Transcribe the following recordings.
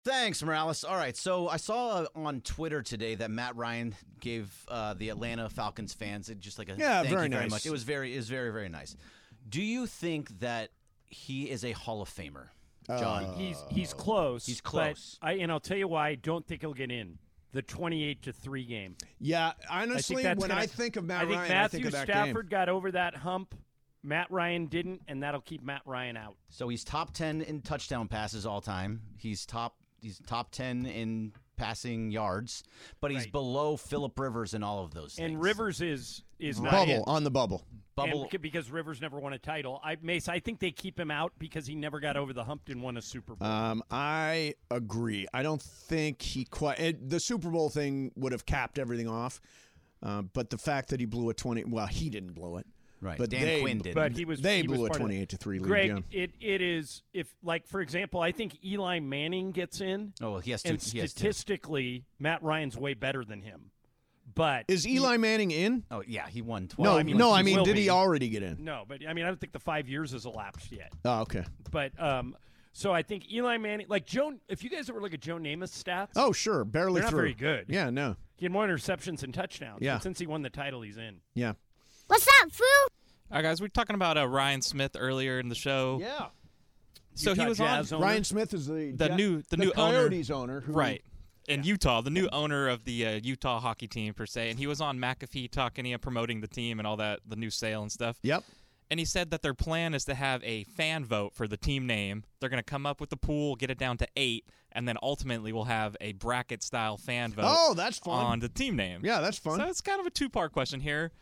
Thanks, Morales. All right, so I saw on Twitter today that Matt Ryan gave the Atlanta Falcons fans just like a thank very you very nice. much. It was very, very nice. Do you think that he is a Hall of Famer, John? He's close. He's close. But I'll tell you why I don't think he'll get in. The 28-3 game. Yeah, honestly, I think of Matt Ryan, I think of that game. Matthew Stafford got over that hump. Matt Ryan didn't, and that'll keep Matt Ryan out. So he's top 10 in touchdown passes all time. He's top 10 in passing yards, but he's below Phillip Rivers in all of those things. And Rivers is not bubble in. on the bubble. Because Rivers never won a title. Mace, I think they keep him out because he never got over the hump and won a Super Bowl. I agree. I don't think he quite. The Super Bowl thing would have capped everything off, but the fact that he blew a 20. Well, he didn't blow it. Right, but Dan Quinn did. But they blew a 28-3 lead. Greg, it is for example, I think Eli Manning gets in. Oh, well, he has to. And statistically, Matt Ryan's way better than him. But is Eli Manning in? Oh yeah, he won 12. No, did he already get in? No, but I don't think the 5 years has elapsed yet. Oh, okay. But so I think Eli Manning, like Joe. If you guys ever look at Joe Namath's stats, oh sure, barely they're not through. very good. Yeah, no. He had more interceptions and touchdowns. Yeah. But since he won the title, he's in. Yeah. What's up, fool? All right, guys, we were talking about Ryan Smith earlier in the show. Yeah. So Utah he was Jazz on. owner? Ryan Smith is the new Coyotes owner. Right. In Utah, the new owner of the Utah hockey team, per se. And he was on McAfee talking, promoting the team and all that, the new sale and stuff. Yep. And he said that their plan is to have a fan vote for the team name. They're going to come up with the pool, get it down to 8, and then ultimately we'll have a bracket-style fan vote. Oh, that's fun. On the team name. Yeah, that's fun. So it's kind of a two-part question here.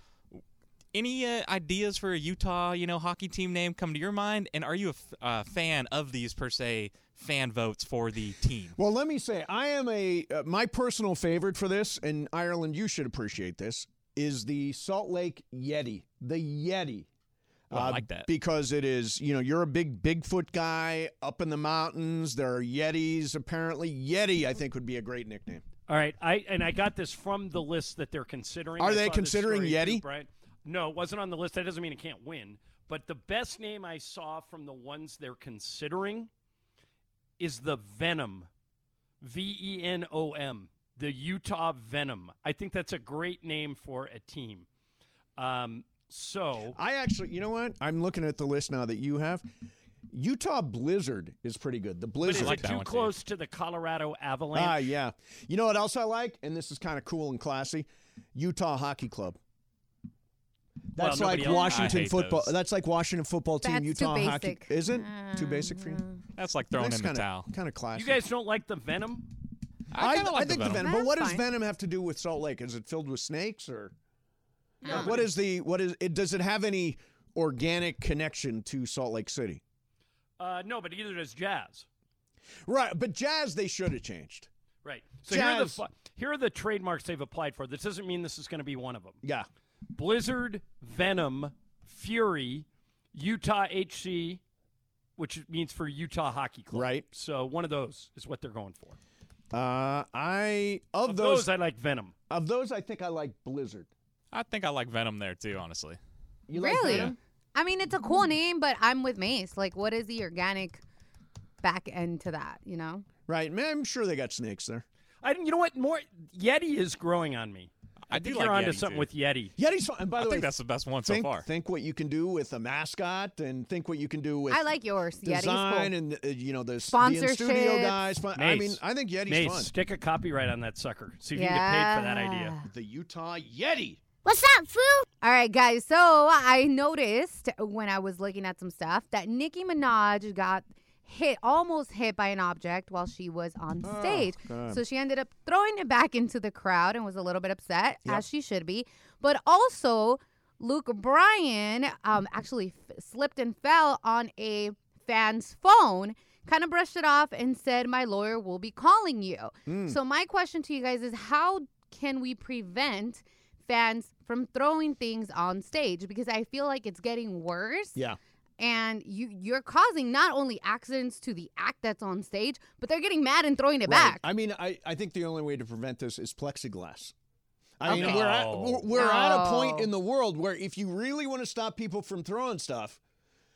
Any ideas for a Utah, hockey team name come to your mind? And are you a fan of these, per se, fan votes for the team? Well, let me say, I am my personal favorite for this, and Ireland, you should appreciate this, is the Salt Lake Yeti. The Yeti. Well, I like that. Because it is, you're a big Bigfoot guy up in the mountains. There are Yetis, apparently. Yeti, I think, would be a great nickname. All right. I got this from the list that they're considering. Are they considering Yeti? Right. No, it wasn't on the list. That doesn't mean it can't win. But the best name I saw from the ones they're considering is the Venom. Venom. The Utah Venom. I think that's a great name for a team. So I actually, you know what? I'm looking at the list now that you have. Utah Blizzard is pretty good. The Blizzard. But is it too close to the Colorado Avalanche? Yeah. You know what else I like? And this is kind of cool and classy. Utah Hockey Club. That's like Washington football. Those. That's like Washington football team. That's Utah too hockey. basic. Is it too basic for you? That's like throwing in the towel. Kind of classy. You guys don't like the Venom? I think the Venom. But what does fine. Venom have to do with Salt Lake? Is it filled with snakes or? No. What is it? Does it have any organic connection to Salt Lake City? No, but either does Jazz. Right, but Jazz they should have changed. Right. So Jazz. here are the trademarks they've applied for. This doesn't mean this is going to be one of them. Yeah. Blizzard, Venom, Fury, Utah HC, which means for Utah Hockey Club. Right. So one of those is what they're going for. Of those I like Venom. Of those, I think I like Blizzard. I think I like Venom there, too, honestly. You like Really? Venom? I mean, it's a cool name, but I'm with Mace. Like, what is the organic back end to that, Right. Man, I'm sure they got snakes there. You know what? More Yeti is growing on me. I do think like you're onto Yeti, something too. with Yeti. Yeti's fun. And by I the way, think that's the best one so far. Think what you can do with a mascot, and think what you can do with I like yours. Yeti's design, cool. and the Sponsorships. studio guys. I Mace. mean, I think Yeti's Mace, fun. stick a copyright on that sucker. See if you can get paid for that idea. The Utah Yeti. What's up, fool? All right, guys. So I noticed when I was looking at some stuff that Nicki Minaj got almost hit by an object while she was on stage. God. So she ended up throwing it back into the crowd and was a little bit upset, Yep. as she should be. But also, Luke Bryan actually slipped and fell on a fan's phone, kind of brushed it off and said, "My lawyer will be calling you." So my question to you guys is, how can we prevent fans from throwing things on stage? Because I feel like it's getting worse. Yeah. And you're causing not only accidents to the act that's on stage, but they're getting mad and throwing it Right. back. I mean, I think the only way to prevent this is plexiglass. I mean, Okay. we're at a point No. in the world where if you really want to stop people from throwing stuff,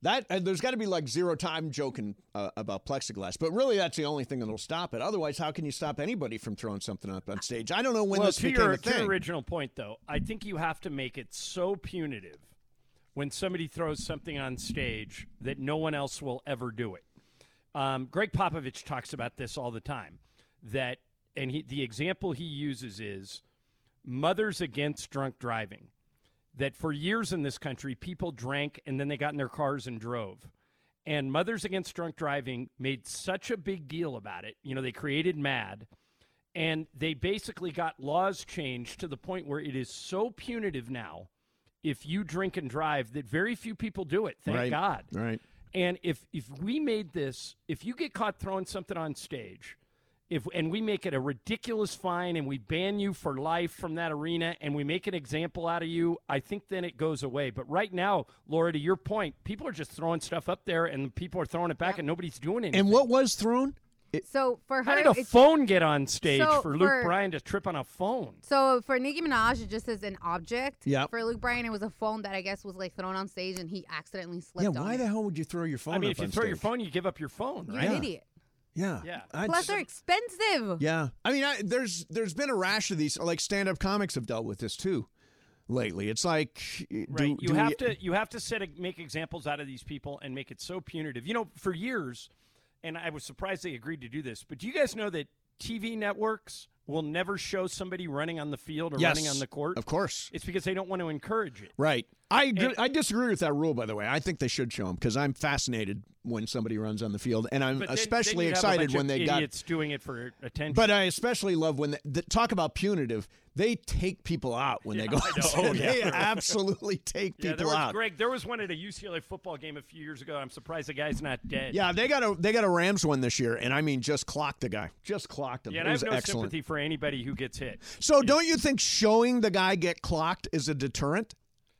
That there's got to be like zero time joking about plexiglass, but really that's the only thing that'll stop it. Otherwise, how can you stop anybody from throwing something up on stage? I don't know when this became a thing. To your original point, though, I think you have to make it so punitive when somebody throws something on stage that no one else will ever do it. Greg Popovich talks about this all the time. The example he uses is Mothers Against Drunk Driving. That for years in this country, people drank and then they got in their cars and drove. And Mothers Against Drunk Driving made such a big deal about it. They created MAD, and they basically got laws changed to the point where it is so punitive now if you drink and drive that very few people do it. Thank God. Right. And if we made this, if you get caught throwing something on stage, and we make it a ridiculous fine and we ban you for life from that arena and we make an example out of you, I think then it goes away. But right now, Laura, to your point, people are just throwing stuff up there and people are throwing it back and nobody's doing anything. And what was thrown? So for her, how did a phone get on stage for Luke for Bryan to trip on a phone? So for Nicki Minaj, it just is an object. Yep. For Luke Bryan, it was a phone that I guess was like thrown on stage and he accidentally slipped on why it. the hell would you throw your phone I mean, up if you on throw stage? your phone, you give up your phone, You're right? an idiot. Yeah. Plus, they're expensive. Yeah. I mean, there's been a rash of these, like stand-up comics have dealt with this too lately. It's like, right. You have to make examples out of these people and make it so punitive. For years, and I was surprised they agreed to do this, but do you guys know that TV networks will never show somebody running on the field or running on the court? Of course. It's because they don't want to encourage it. Right. I disagree with that rule, by the way. I think they should show them because I'm fascinated when somebody runs on the field, and I'm especially excited when they got idiots doing it for attention. But I especially love when talk about punitive. They take people out when they go. They absolutely take people out. Greg, there was one at a UCLA football game a few years ago. I'm surprised the guy's not dead. Yeah, they got a Rams one this year, and I mean, just clocked the guy. Just clocked him. Yeah, it and was I have no excellent. sympathy for anybody who gets hit. So, don't you think showing the guy get clocked is a deterrent?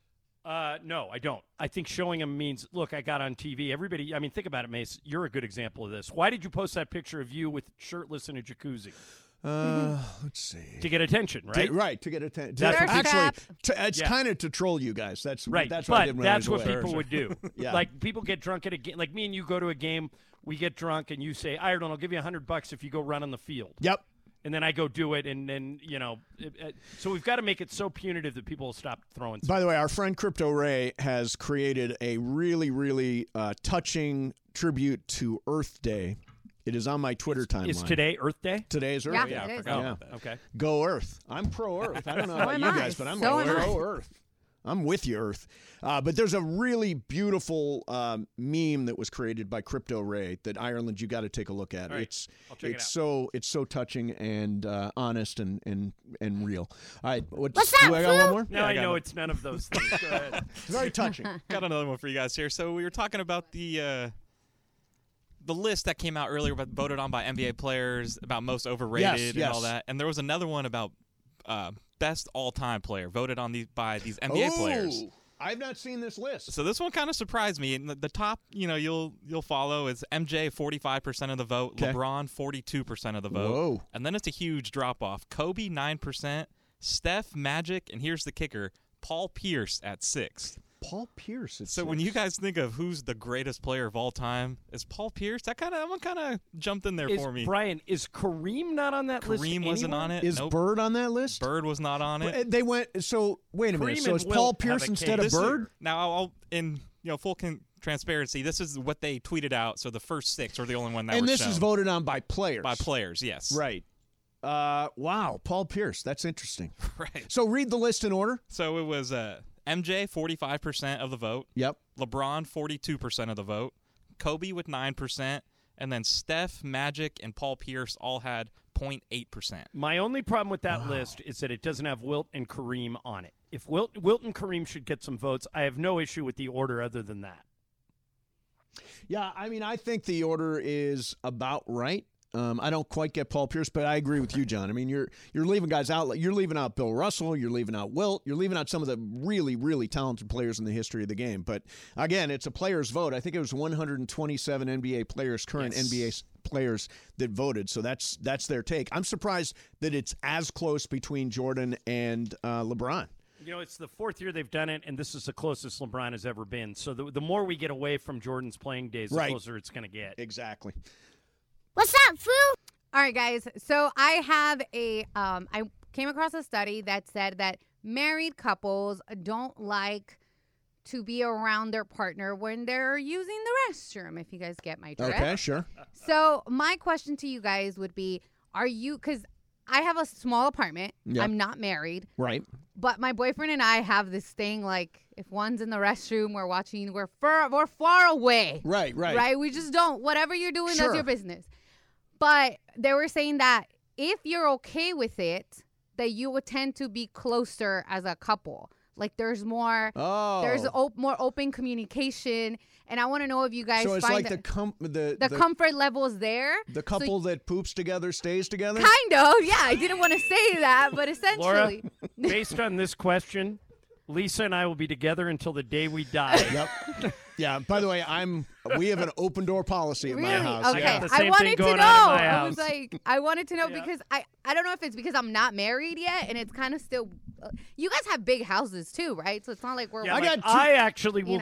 No, I don't. I think showing him means, look, I got on TV. Everybody, I mean, think about it, Mace. You're a good example of this. Why did you post that picture of you with shirtless in a jacuzzi? Let's see. To get attention, right? Right, to get attention. That's it's kind of to troll you guys. That's right. That's but what I did when that's I was what away. people would do. Yeah. Like people get drunk at a game. Like me and you go to a game. We get drunk, and you say, "Ireland, I'll give you $100 if you go run on the field." Yep. And then I go do it, and then so we've got to make it so punitive that people will stop throwing stuff. By the way, our friend Crypto Ray has created a really, really touching tribute to Earth Day. It is on my Twitter timeline. Is today Earth Day? Today is Earth Day. Yeah, I forgot about that. Okay. Go Earth. I'm pro Earth. I don't know about you guys, but I'm So am I. pro Earth. I'm with you, Earth. But there's a really beautiful meme that was created by Crypto Ray that Ireland, you got to take a look at. All right. I'll check it out. It's so touching and honest and real. All right, What's do up, I got one more? Now I know it's none of those things. Go ahead. Very touching. Got another one for you guys here. So we were talking about the list that came out earlier, but voted on by NBA players about most overrated and all that. And there was another one about best all-time player voted on by these NBA players. I've not seen this list. So this one kind of surprised me. And the top, you'll follow is MJ, 45% of the vote. Okay. LeBron, 42% of the vote. Whoa. And then it's a huge drop-off. Kobe, 9%. Steph, Magic, and here's the kicker, Paul Pierce at 6th. Paul Pierce. So when you guys think of who's the greatest player of all time, is Paul Pierce? That one kind of jumped in there for me. Brian, is Kareem not on that list? Kareem wasn't on it. Is Nope. Bird on that list? Bird was not on it. They went. So wait a minute. Kareem So and is Paul Wilt Pierce have a instead case. of Bird? Now, I'll in full transparency, this is what they tweeted out. So the first 6 are the only one that And were this shown. is voted on by players. By players, yes. Right. Wow. Paul Pierce. That's interesting. Right. So read the list in order. So it was MJ, 45% of the vote. Yep. LeBron, 42% of the vote. Kobe with 9%. And then Steph, Magic, and Paul Pierce all had 0.8%. My only problem with that list is that it doesn't have Wilt and Kareem on it. If Wilt and Kareem should get some votes, I have no issue with the order other than that. Yeah, I mean, I think the order is about right. I don't quite get Paul Pierce, but I agree with you, John. I mean, you're leaving guys out. You're leaving out Bill Russell. You're leaving out Wilt. You're leaving out some of the really, really talented players in the history of the game. But again, it's a player's vote. I think it was 127 NBA players, current NBA players that voted. So that's their take. I'm surprised that it's as close between Jordan and LeBron. It's the 4th year they've done it, and this is the closest LeBron has ever been. So the more we get away from Jordan's playing days, the closer it's going to get. Exactly. What's up, Foo? All right, guys. So I have I came across a study that said that married couples don't like to be around their partner when they're using the restroom, if you guys get my drift. Okay, sure. So my question to you guys would be, because I have a small apartment. Yep. I'm not married. Right. But my boyfriend and I have this thing, like, if one's in the restroom, we're far away. Right. Right? We just don't. Whatever you're doing, that's your business. But they were saying that if you're okay with it, that you would tend to be closer as a couple. Like, there's more more open communication. And I want to know if you guys so it's find like the comfort levels there. The couple that poops together stays together? Kind of, yeah. I didn't want to say that, but essentially. Laura, based on this question, Lisa and I will be together until the day we die. Yep. Yeah, by the way, we have an open door policy at my house. Okay. Yeah. I wanted to know. I was like, I wanted to know because I don't know if it's because I'm not married yet and it's kind of still you guys have big houses too, right? So it's not like we're I actually will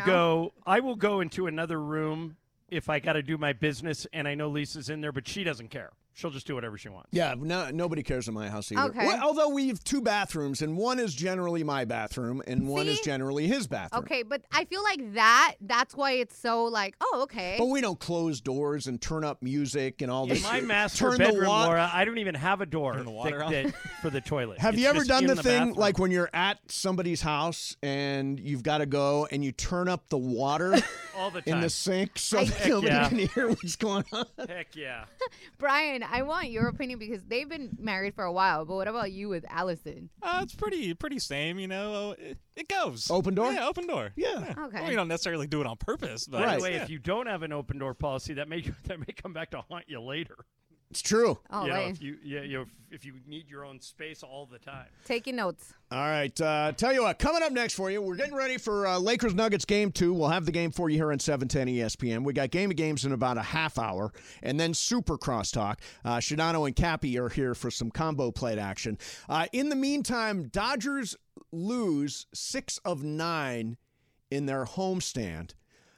go into another room if I got to do my business and I know Lisa's in there, but she doesn't care. She'll just do whatever she wants. Yeah, nobody cares in my house either. Okay. Well, although we have 2 bathrooms, and one is generally my bathroom, and one is generally his bathroom. Okay, but I feel like that's why it's so like, oh, okay. But we don't close doors and turn up music and all this. In my master bedroom, Laura, I don't even have a door for the toilet. Have you ever done the thing bathroom. Like when you're at somebody's house and you've got to go and you turn up the water all the time in the sink so that nobody can hear what's going on? Heck yeah. Brian, I want your opinion because they've been married for a while, but what about you with Allison? It's pretty same, It goes. Open door? Yeah, open door. Yeah. Okay. Well, you don't necessarily do it on purpose. But by the way, if you don't have an open door policy, that may come back to haunt you later. It's true. Oh, if you need your own space all the time. Taking notes. All right. Tell you what, coming up next for you, we're getting ready for Lakers Nuggets Game 2. We'll have the game for you here on 710 ESPN. We got Game of Games in about a half hour, and then Super Crosstalk. Shadano and Cappy are here for some combo plate action. In the meantime, Dodgers lose 6 of 9 in their homestand,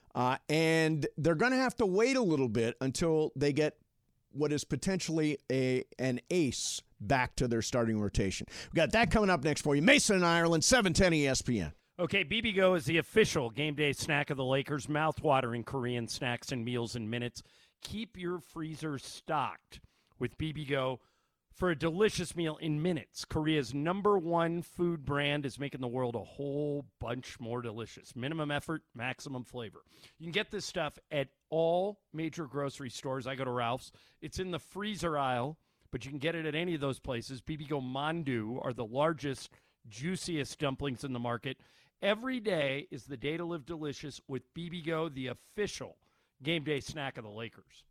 and they're going to have to wait a little bit until they get what is potentially an ace back to their starting rotation. We got that coming up next for you. Mason and Ireland, 710 ESPN. Okay, BBGO is the official game day snack of the Lakers. Mouth-watering Korean snacks and meals in minutes. Keep your freezer stocked with BBGO for a delicious meal in minutes. Korea's #1 food brand is making the world a whole bunch more delicious. Minimum effort, maximum flavor. You can get this stuff at all major grocery stores. I go to Ralph's. It's in the freezer aisle, but you can get it at any of those places. BBGO Mandu are the largest, juiciest dumplings in the market. Every day is the day to live delicious with BBGO, the official game day snack of the Lakers.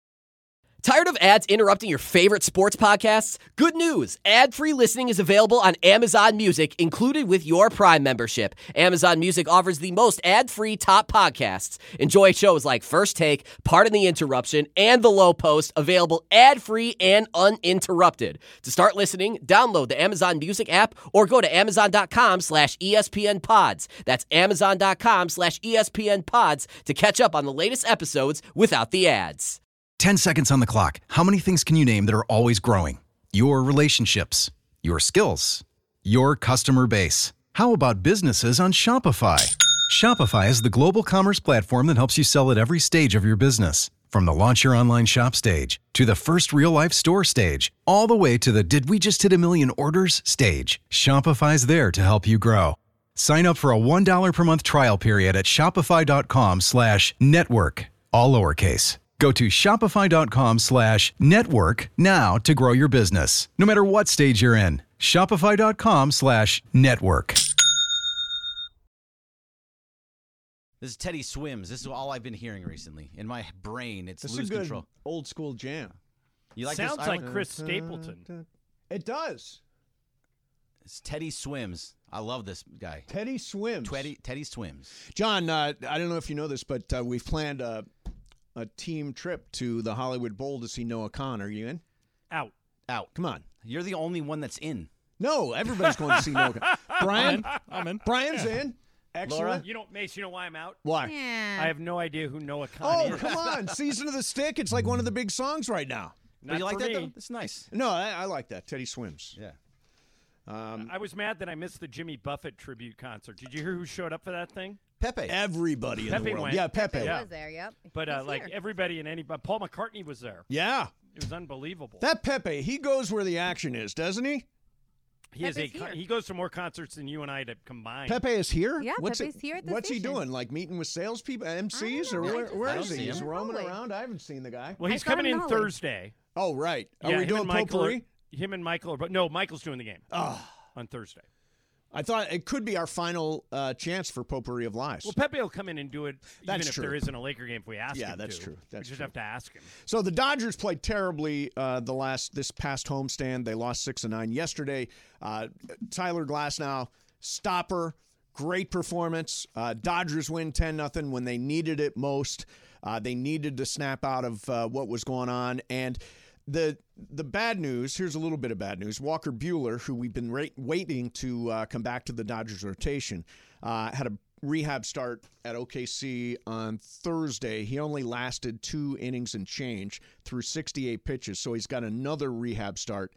Tired of ads interrupting your favorite sports podcasts? Good news! Ad-free listening is available on Amazon Music, included with your Prime membership. Amazon Music offers the most ad-free top podcasts. Enjoy shows like First Take, Pardon the Interruption, and The Low Post, available ad-free and uninterrupted. To start listening, download the Amazon Music app or go to Amazon.com/ESPN Pods. That's Amazon.com/ESPN Pods to catch up on the latest episodes without the ads. 10 seconds on the clock. How many things can you name that are always growing? Your relationships, your skills, your customer base. How about businesses on Shopify? Shopify is the global commerce platform that helps you sell at every stage of your business. From the launch your online shop stage, to the first real-life store stage, all the way to the did we just hit a million orders stage. Shopify's there to help you grow. Sign up for a $1 per month trial period at shopify.com/network, all lowercase. Go to shopify.com/network now to grow your business, no matter what stage you're in. Shopify.com/network. This is Teddy Swims. This is all I've been hearing recently. In my brain, it's this Lose is a good Control. Old school jam. You like Sounds this? Like Chris Stapleton. It does. It's Teddy Swims. I love this guy. Teddy Swims. Teddy Swims. John, I don't know if you know this, but we've planned a team trip to the Hollywood Bowl to see Noah Khan. Are you in? Out. Come on. You're the only one that's in. No, everybody's going to see Noah Khan. Brian? I'm in. Brian's in. Excellent. You know, Mace, you know why I'm out? Why? Yeah. I have no idea who Noah Khan is. Oh, come on. Season of the Stick. It's like one of the big songs right now. Not you like for that, me. though? It's nice. No, I like that. Teddy Swims. Yeah. I was mad that I missed the Jimmy Buffett tribute concert. Did you hear who showed up for that thing? Pepe. Everybody in Pepe the world. went. Yeah, Pepe. He Yeah. was there, yep. But He's like here. everybody and anybody. Paul McCartney was there. Yeah. It was unbelievable. That Pepe, he goes where the action is, doesn't he? Pepe's here. he goes to more concerts than you and I to combine. Pepe is here? Yeah, what's Pepe's here at the What's he station. doing? Like meeting with salespeople, MCs, I or don't know. where I is just he? He's saw him. roaming Hallway. around. I haven't seen the guy. Well, he's I saw him coming in in the hallway. Thursday. Oh, right. Are Yeah, we him doing and Michael potpourri? Him and Michael are. No, Michael's doing the game on Thursday. I thought it could be our final chance for Potpourri of Lies. Well, Pepe will come in and do it even That's if true. there isn't a Laker game if we ask him Yeah, that's to. true. That's we just true. have to ask him. So the Dodgers played terribly this past homestand. They lost 6-9 yesterday. Tyler Glasnow, stopper, great performance. Dodgers win 10-0 when they needed it most. They needed to snap out of what was going on. And the bad news, here's a little bit of bad news. Walker Buehler, who we've been waiting to come back to the Dodgers rotation, had a rehab start at OKC on Thursday. He only lasted 2 innings and change through 68 pitches, so he's got another rehab start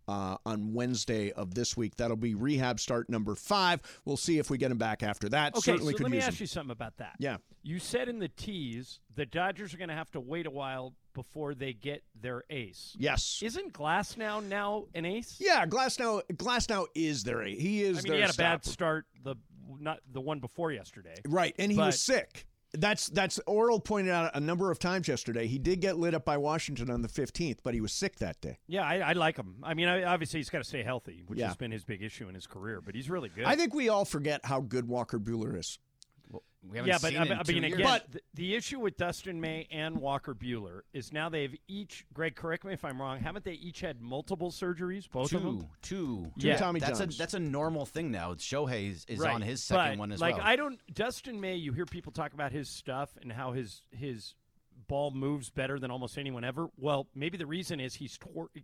on Wednesday of this week. That'll be rehab start number 5. We'll see if we get him back after that. Okay, Certainly so could let me use ask him. you something about that. Yeah. You said in the tease the Dodgers are going to have to wait a while before they get their ace. Yes. Isn't Glasnow now an ace? Yeah, Glasnow is their ace. He is I mean, their he had a bad stopper. start not the one before yesterday. Right, and he But- was sick. That's Oral pointed out a number of times yesterday. He did get lit up by Washington on the 15th, but he was sick that day. Yeah, I like him. I mean, obviously he's got to stay healthy, which Yeah. has been his big issue in his career. But he's really good. I think we all forget how good Walker Buehler is. We haven't Yeah, but seen it in I 2 mean, years. again, the issue with Dustin May and Walker Buehler is now they've each. Greg, correct me if I'm wrong. Haven't they each had multiple surgeries? Both of them. Two. Yeah. Tommy That's Johns. a normal thing now. Shohei is Right. on his second But, one as like, well. Dustin May, you hear people talk about his stuff and how his ball moves better than almost anyone ever. Well, maybe the reason is he's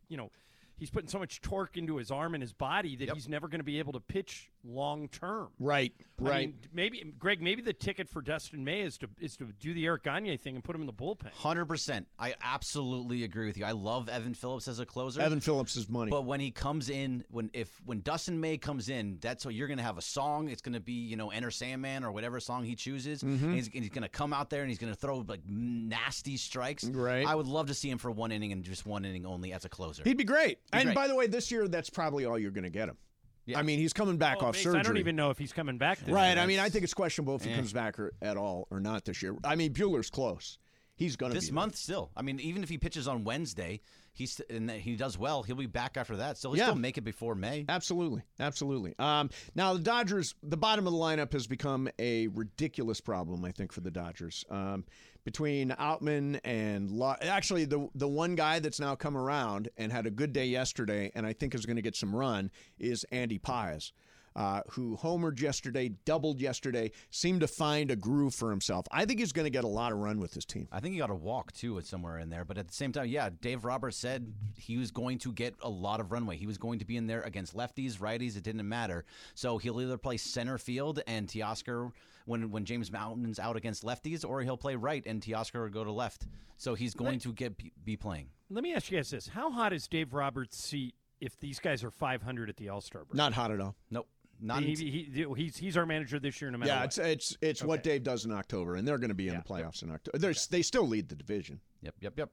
putting so much torque into his arm and his body that he's never going to be able to pitch long term. Right. I mean, maybe the ticket for Dustin May is to do the Eric Gagne thing and put him in the bullpen. 100%. I absolutely agree with you. I love Evan Phillips as a closer. Evan Phillips is money. But when he comes in, when Dustin May comes in, that's what you're going to have a song. It's going to be, Enter Sandman or whatever song he chooses. And he's going to come out there and he's going to throw like nasty strikes. Right. I would love to see him for 1 inning and just 1 inning only as a closer. He'd be great. And great. by the way, this year, that's probably all you're going to get him. Yeah. I mean, he's coming back off Mace, surgery. I don't even know if he's coming back this Right. year. I mean, I think it's questionable if he comes back at all or not this year. I mean, Buehler's close. He's going to be This month still. I mean, even if he pitches on Wednesday, and he does well, he'll be back after that. So he'll still make it before May. Absolutely. Now, the Dodgers, the bottom of the lineup has become a ridiculous problem, I think, for the Dodgers. Between Outman and actually the one guy that's now come around and had a good day yesterday and I think is going to get some run is Andy Paez. Who homered yesterday, doubled yesterday, seemed to find a groove for himself. I think he's going to get a lot of run with his team. I think he got a walk, too, somewhere in there. But at the same time, yeah, Dave Roberts said he was going to get a lot of runway. He was going to be in there against lefties, righties. It didn't matter. So he'll either play center field and Teoscar when James Mountain's out against lefties, or he'll play right and Teoscar will go to left. So he's going to be playing. Let me ask you guys this. How hot is Dave Roberts' seat if these guys are 500 at the All-Star break? Not hot at all. Nope. Not he's our manager this year no matter what. Yeah, it's what Dave does in October, and they're going to be in the playoffs in October. They still lead the division. Yep.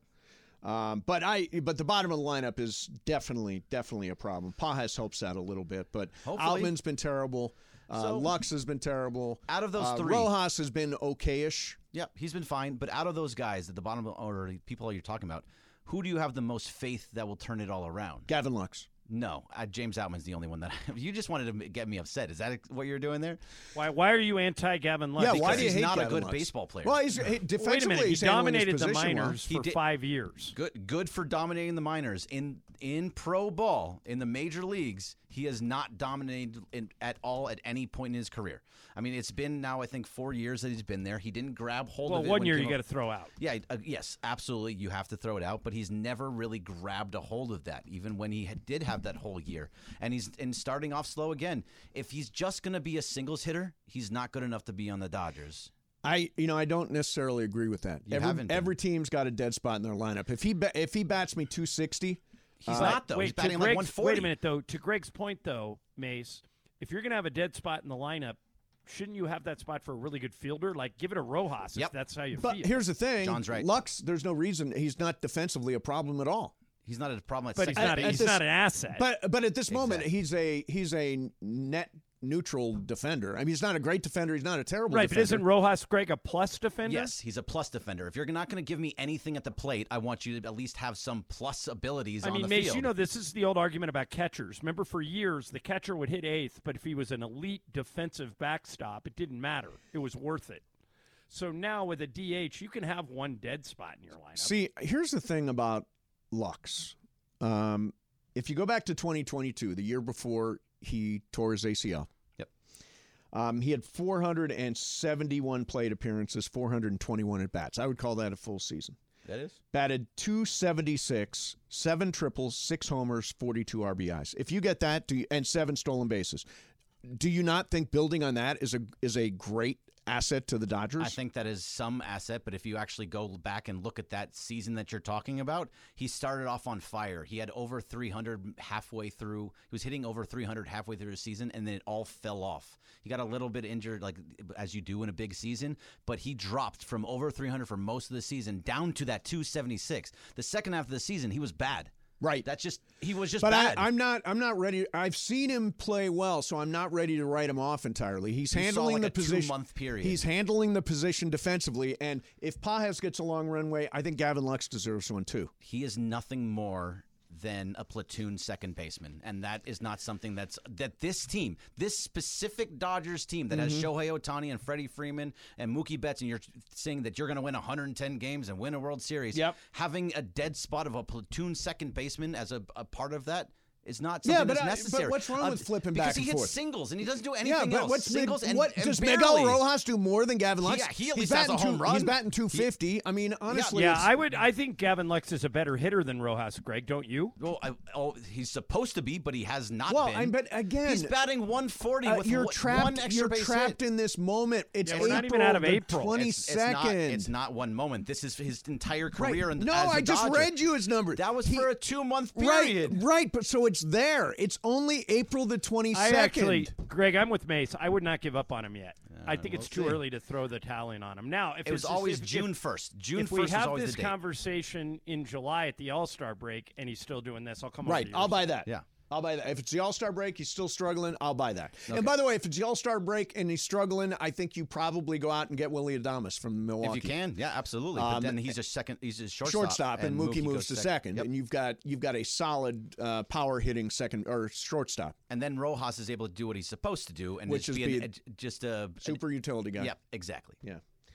But the bottom of the lineup is definitely a problem. Pajes helps that a little bit, but Hopefully. Altman's been terrible. Lux has been terrible. Out of those three, Rojas has been okay-ish. Yep, he's been fine. But out of those guys at the bottom, or people you're talking about, who do you have the most faith that will turn it all around? Gavin Lux. No, James Outman's the only one that you just wanted to get me upset. Is that what you're doing there? Why are you anti-Gavin Lux? Yeah, Because why do you he's hate not Gavin a good Lux? baseball player. Well, defensively, Wait a minute. He he's handling his dominated the position well. minors for 5 years. Good for dominating the minors. In pro ball, in the major leagues, He has not dominated at all at any point in his career. I mean, it's been now, I think, 4 years that he's been there. He didn't grab hold of it. Well, 1 year you got to throw out. Yeah, yes, absolutely. You have to throw it out, but he's never really grabbed a hold of that, even when he did have that whole year. And he's starting off slow again. If he's just going to be a singles hitter, he's not good enough to be on the Dodgers. I don't necessarily agree with that. Every team's got a dead spot in their lineup. If he bats me 260, he's not though. He's batting like 140. Wait a minute though. To Greg's point though, Mace, if you're going to have a dead spot in the lineup, shouldn't you have that spot for a really good fielder? Like give it a Rojas if that's how you feel. But here's the thing, John's right. Lux, there's no reason he's not defensively a problem at all. He's not a problem. But he's not an asset. But at this moment, he's a net neutral defender. I mean, he's not a great defender. He's not a terrible defender. Right, but isn't Rojas, Greg, a plus defender? Yes, he's a plus defender. If you're not going to give me anything at the plate, I want you to at least have some plus abilities on the Mace, field. you know, this is the old argument about catchers. Remember, for years, the catcher would hit eighth, but if he was an elite defensive backstop, it didn't matter. It was worth it. So now with a DH, you can have one dead spot in your lineup. See, here's the thing about Lux. If you go back to 2022, the year before he tore his ACL, he had 471 plate appearances, 421 at bats. I would call that a full season. That is? Batted .276, 7 triples, 6 homers, 42 RBIs. If you get that, and 7 stolen bases, do you not think building on that is a great asset to the Dodgers? I think that is some asset, but if you actually go back and look at that season that you're talking about, he started off on fire. He had over 300 halfway through. He was hitting over 300 halfway through the season, and then it all fell off. He got a little bit injured, like as you do in a big season, but he dropped from over 300 for most of the season down to that 276. The second half of the season, he was bad. Right. He was just but bad. I'm not ready. I've seen him play well, so I'm not ready to write him off entirely. He's handling the position. 2-month period. He's handling the position defensively, and if Pages gets a long runway, I think Gavin Lux deserves one too. He is nothing more than a platoon second baseman, and that is not something that this team, this specific Dodgers team that has Shohei Ohtani and Freddie Freeman and Mookie Betts, and you're saying that you're going to win 110 games and win a World Series. Having a dead spot of a platoon second baseman as a part of that is not something that's necessary. But what's wrong with flipping back and forth? Because he hits singles, and he doesn't do anything else. Does barely. Miguel Rojas do more than Gavin Lux? Yeah, he at least has a home run. He's batting 250. I mean, honestly. I think Gavin Lux is a better hitter than Rojas, Greg, don't you? Well, he's supposed to be, but he has not been. But again, he's batting 140 with you're one extra You're base trapped hit. in this moment. It's we're not even out of April. 22nd. It's not one moment. This is his entire career. Right. No, I just read you his number. That was for a 2-month period. Right, but so it's there. It's only April the 22nd. Greg, I'm with Mace. I would not give up on him yet. I think it's too early to throw the towel in on him. Now, if it was always June 1st. June 1st was always the date. If we have this conversation in July at the All-Star break and he's still doing this, I'll come over to you. I'll buy that. Yeah. I'll buy that. If it's the All-Star break, he's still struggling, I'll buy that. Okay. And by the way, if it's the All-Star break and he's struggling, I think you probably go out and get Willie Adames from Milwaukee. If you can, yeah, absolutely. But then he's a shortstop. And Mookie moves to second. Yep. And you've got a solid power hitting second or shortstop. And then Rojas is able to do what he's supposed to do, and which is just a super utility guy. Yep, exactly. Yeah.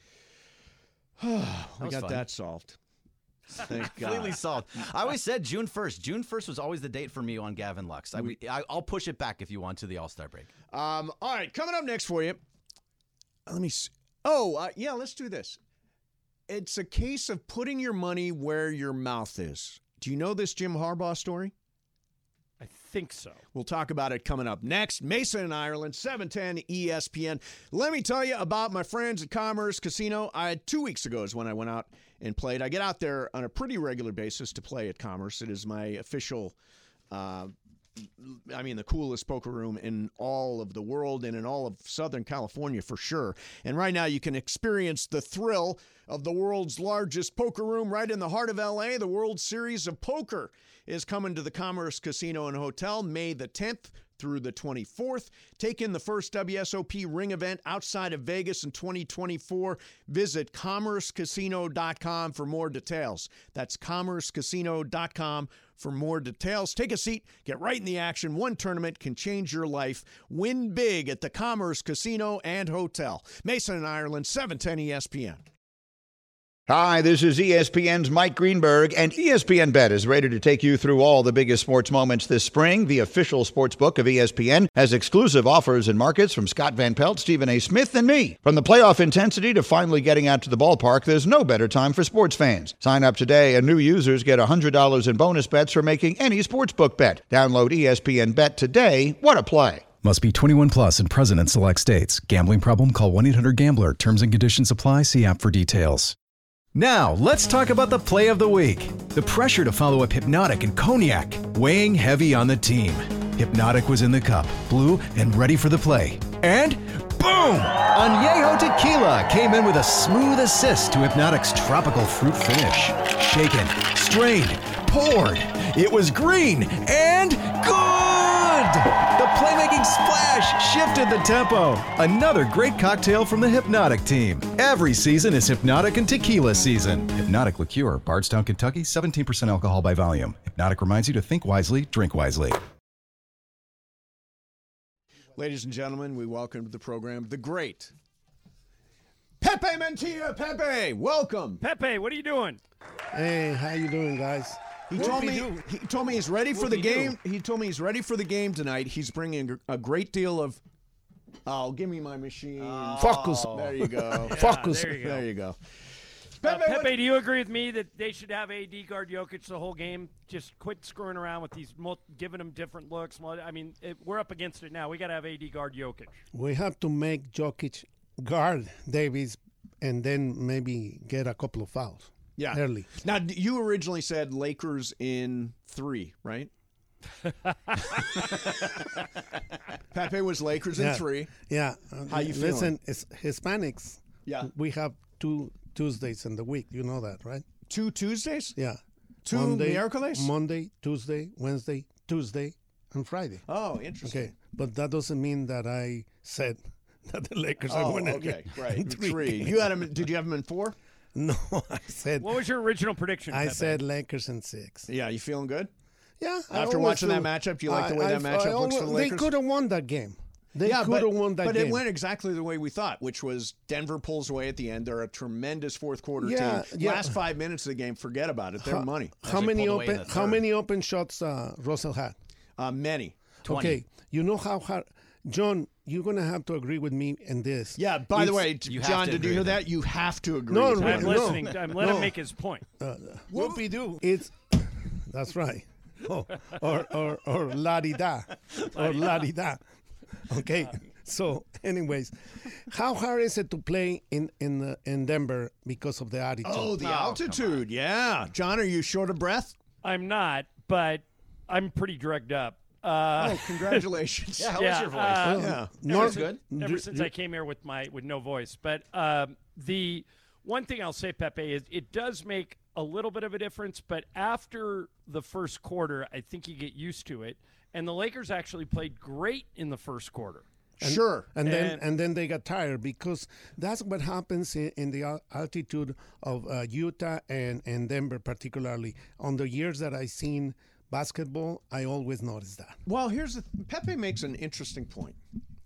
We got that solved. Thank God. Completely solved. I always said June 1st. June 1st was always the date for me on Gavin Lux. I'll push it back if you want to the All-Star break. All right, coming up next for you. Let me see. Let's do this. It's a case of putting your money where your mouth is. Do you know this Jim Harbaugh story? I think so. We'll talk about it coming up next. Mason in Ireland, 710 ESPN. Let me tell you about my friends at Commerce Casino. 2 weeks ago is when I went out and played. I get out there on a pretty regular basis to play at Commerce. It is my official, the coolest poker room in all of the world and in all of Southern California for sure. And right now you can experience the thrill of the world's largest poker room right in the heart of L.A. The World Series of Poker is coming to the Commerce Casino and Hotel May the 10th through the 24th. Take in the first WSOP ring event outside of Vegas in 2024. Visit commercecasino.com for more details. That's commercecasino.com for more details. Take a seat, get right in the action. One tournament can change your life. Win big at the Commerce Casino and Hotel. Mason in Ireland, 710 ESPN. Hi, this is ESPN's Mike Greenberg, and ESPN Bet is ready to take you through all the biggest sports moments this spring. The official sports book of ESPN has exclusive offers and markets from Scott Van Pelt, Stephen A. Smith, and me. From the playoff intensity to finally getting out to the ballpark, there's no better time for sports fans. Sign up today, and new users get $100 in bonus bets for making any sportsbook bet. Download ESPN Bet today. What a play. Must be 21 plus and present in select states. Gambling problem? Call 1-800-GAMBLER. Terms and conditions apply. See app for details. Now, let's talk about the play of the week. The pressure to follow up Hypnotic and Cognac, weighing heavy on the team. Hypnotic was in the cup, blue, and ready for the play. And boom! Añejo Tequila came in with a smooth assist to Hypnotic's tropical fruit finish. Shaken, strained, poured. It was green and good! The playmaking splash shifted the tempo. Another great cocktail from the Hypnotic team. Every season is Hypnotic and Tequila season. Hypnotic Liqueur, Bardstown, Kentucky, 17% alcohol by volume. Hypnotic reminds you to think wisely, drink wisely. Ladies and gentlemen, we welcome to the program the great Pepe Mantilla. Pepe, welcome. Pepe, what are you doing? Hey, how you doing, guys? He told me he's ready for the game. He told me he's ready for the game tonight. He's bringing a great deal of. Oh, give me my machine. Focus. There you go. Focus. There you go. Pepe, do you agree with me that they should have AD guard Jokic the whole game? Just quit screwing around with these, giving him different looks. I mean, we're up against it now. We got to have AD guard Jokic. We have to make Jokic guard Davis and then maybe get a couple of fouls. Yeah. Early. Now, you originally said Lakers in 3, right? Pepe was Lakers in 3. Yeah. How you feeling? Listen, it's Hispanics. Yeah. We have 2 Tuesdays in the week. You know that, right? 2 Tuesdays? Yeah. 2 miércoles? Monday, Tuesday, Wednesday, Tuesday, and Friday. Oh, interesting. Okay. But that doesn't mean that I said that the Lakers are going to okay. Right. in 3. You had him. Did you have him in 4? No, I said. What was your original prediction, I Pepe? said Lakers in 6. Yeah, you feeling good? Yeah. After watching that matchup, do you like the way that matchup looks for the Lakers? They could have won that game. They could have won that game. But it went exactly the way we thought, which was Denver pulls away at the end. They're a tremendous fourth quarter team. Yeah. Last 5 minutes of the game, forget about it. They're money. How many open shots Russell had? Many. 20. Okay. You know how hard. John, you're going to have to agree with me in this. Yeah, by the way, John, did you hear that? You have to agree. No, with I'm him. listening. Let him make his point. Whoopie-doo. That's right. Or la-di-da. Or la-di-da. Okay. So, anyways, how hard is it to play in Denver because of the altitude? Oh, the altitude. Yeah. John, are you short of breath? I'm not, but I'm pretty drugged up. Congratulations. Yeah, how is your voice? That's good. Ever since I came here with no voice. But the one thing I'll say, Pepe, is it does make a little bit of a difference. But after the first quarter, I think you get used to it. And the Lakers actually played great in the first quarter. Sure. And then they got tired because that's what happens in the altitude of Utah and Denver, particularly. On the years that I've seen basketball, I always notice that. Well, Pepe makes an interesting point.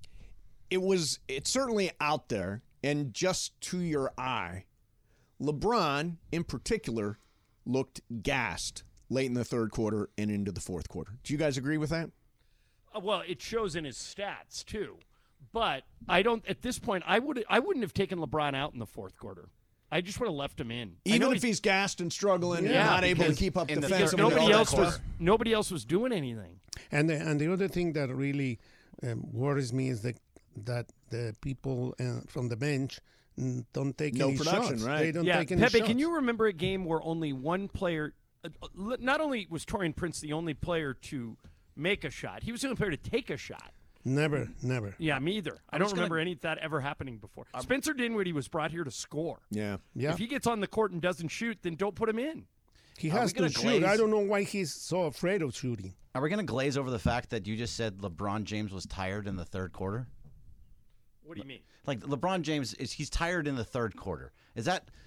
It's certainly out there, and just to your eye, LeBron in particular looked gassed late in the third quarter and into the fourth quarter. Do you guys agree with that? Well, it shows in his stats too, but I don't. At this point, I wouldn't have taken LeBron out in the fourth quarter. I just would have left him in, even if he's gassed and struggling and not able to keep up defensively. Nobody else was doing anything. And the other thing that really worries me is that the people from the bench don't take any shots. Right? They don't take any Pepe, shots. can you remember a game where only one player? Not only was Taurean Prince the only player to make a shot, he was the only player to take a shot. Never. Yeah, me either. I don't remember any of that ever happening before. Spencer Dinwiddie was brought here to score. Yeah. If he gets on the court and doesn't shoot, then don't put him in. He has to shoot. I don't know why he's so afraid of shooting. Are we going to glaze over the fact that you just said LeBron James was tired in the third quarter? What do you mean? Like LeBron James he's tired in the third quarter. Is that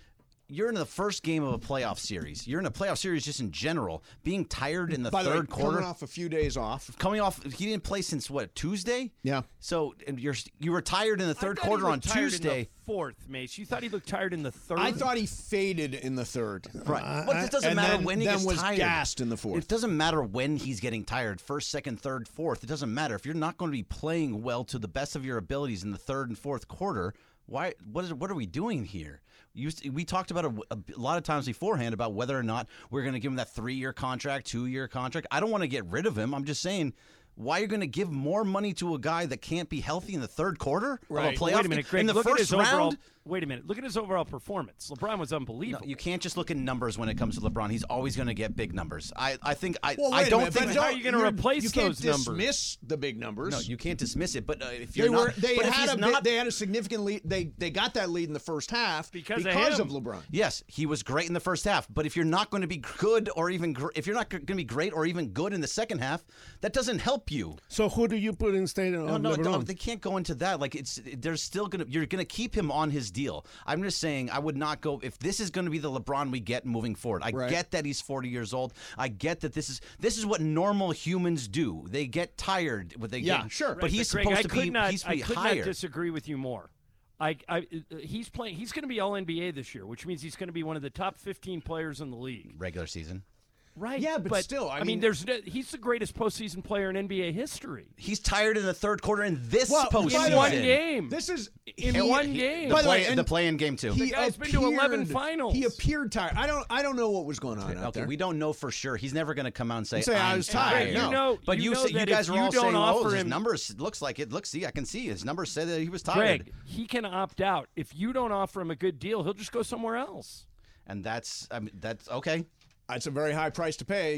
you're in the first game of a playoff series. You're in a playoff series just in general. Being tired in the third quarter. Coming off a few days off. He didn't play since what, Tuesday? Yeah. So you were tired in the third quarter on Tuesday. In the fourth, Mace. You thought he looked tired in the third? I thought he faded in the third. Right. But it doesn't matter when he gets was tired. gassed in the fourth. It doesn't matter when he's getting tired. First, second, third, fourth. It doesn't matter. If you're not going to be playing well to the best of your abilities in the third and fourth quarter, what are we doing here? We talked about a lot of times beforehand about whether or not we're going to give him that 3-year contract, 2-year contract. I don't want to get rid of him. I'm just saying, why are you going to give more money to a guy that can't be healthy in the third quarter of a playoff? Wait a minute, Greg. In the Look first at his round. overall. Wait a minute. Look at his overall performance. LeBron was unbelievable. No, you can't just look at numbers when it comes to LeBron. He's always going to get big numbers. I don't think. How are you going to replace those numbers? You can't dismiss the big numbers. No, you can't dismiss it. But if you're they had a significant lead. They got that lead in the first half because of LeBron. Yes, he was great in the first half. But if you're not going to be good or even if you're not going to be great or even good in the second half, that doesn't help you. So who do you put instead of LeBron? No, they can't go into that. Like you're going to keep him on his deal. I'm just saying I would not go if this is going to be the LeBron we get moving forward. I get that he's 40 years old. I get that this is what normal humans do. They get tired. Sure. But he's supposed to be higher. I could not disagree with you more. He's playing. He's going to be All NBA this year, which means he's going to be one of the top 15 players in the league. Regular season. Right. Yeah, but still, I mean, he's the greatest postseason player in NBA history. He's tired in the third quarter in this postseason. In one game. This is one game. By the way, the play-in game too. The guy's been to 11 finals. He appeared tired. I don't know what was going on out there. We don't know for sure. He's never going to come out and say I was tired. No. But you guys are all saying, his him, numbers looks like it. See, I can see his numbers said that he was tired. Greg, he can opt out. If you don't offer him a good deal, he'll just go somewhere else. And that's okay. It's a very high price to pay.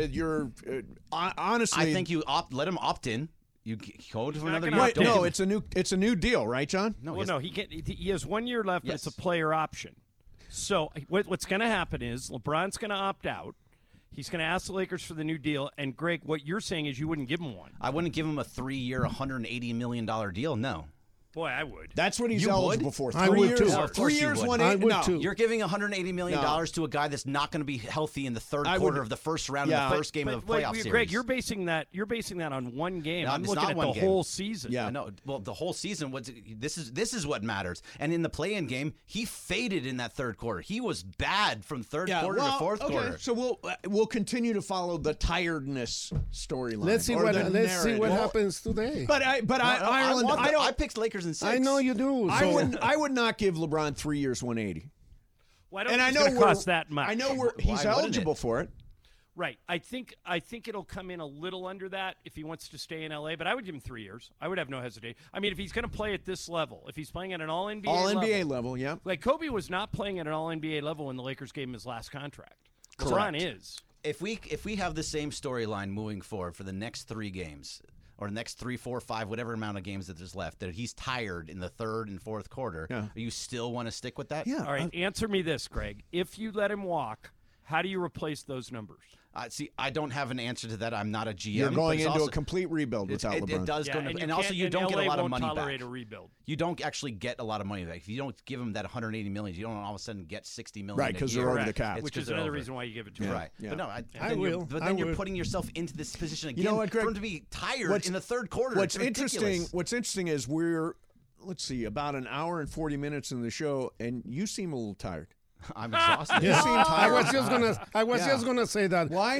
Honestly, I think you let him opt in. You go to another year. Right, no, it's a new deal, right, John? No, he has 1 year left, but it's a player option. So what's going to happen is LeBron's going to opt out. He's going to ask the Lakers for the new deal. And Greg, what you're saying is you wouldn't give him one. I wouldn't give him a 3-year, $180 million deal. No. Boy, I would. That's what he's eligible for. 3 I would years. too. 3 years, 180. I would too. You're giving $180 million to a guy that's not going to be healthy in the third quarter of the first round of the first game of the playoff series. Greg, you're basing that on one game. I'm looking at the whole season. Yeah, I know. Well, the whole season. This is what matters. And in the play-in game, he faded in that third quarter. He was bad from third quarter to fourth quarter. So we'll continue to follow the tiredness storyline. Let's see what happens today. But Ireland. I picked Lakers in 6. I know you do. I would not give LeBron 3 years, 180. Well, I don't think it's going to cost that much. I know he's eligible for it. Right. I think it'll come in a little under that if he wants to stay in LA, but I would give him 3 years. I would have no hesitation. I mean, if he's going to play at this level, if he's playing at an All-NBA level, yeah. Like Kobe was not playing at an All-NBA level when the Lakers gave him his last contract. LeBron is. If we have the same storyline moving forward for the next 3 games, or next 3, 4, 5, whatever amount of games that there's left, that he's tired in the third and fourth quarter, you still want to stick with that? Yeah. All right, answer me this, Greg. If you let him walk, how do you replace those numbers? See, I don't have an answer to that. I'm not a GM. You're going into a complete rebuild without LeBron. It does go into, and also you don't get a lot of money tolerate back. A rebuild. You don't actually get a lot of money back. If you don't give them that $180 million, you don't all of a sudden get $60 million. Right, because they're over the cap. Which is another reason why you give it to him. Right. Yeah. But no, I will. But then you're putting yourself into this position again. You know what, Greg? For him to be tired in the third quarter. What's interesting is we're, let's see, about an hour and 40 minutes in the show, and you seem a little tired. I'm exhausted. You seem tired. I was just gonna say that. Why?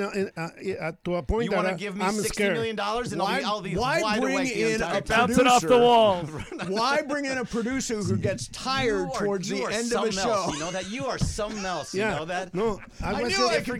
To a point you that want to give me I'm $60 scared. million and I'll be why wide bring awake the in entire a time. Bounce it off the wall. Why bring in a producer who gets tired towards the end of the show? You know that you are something else. You know that. No, I was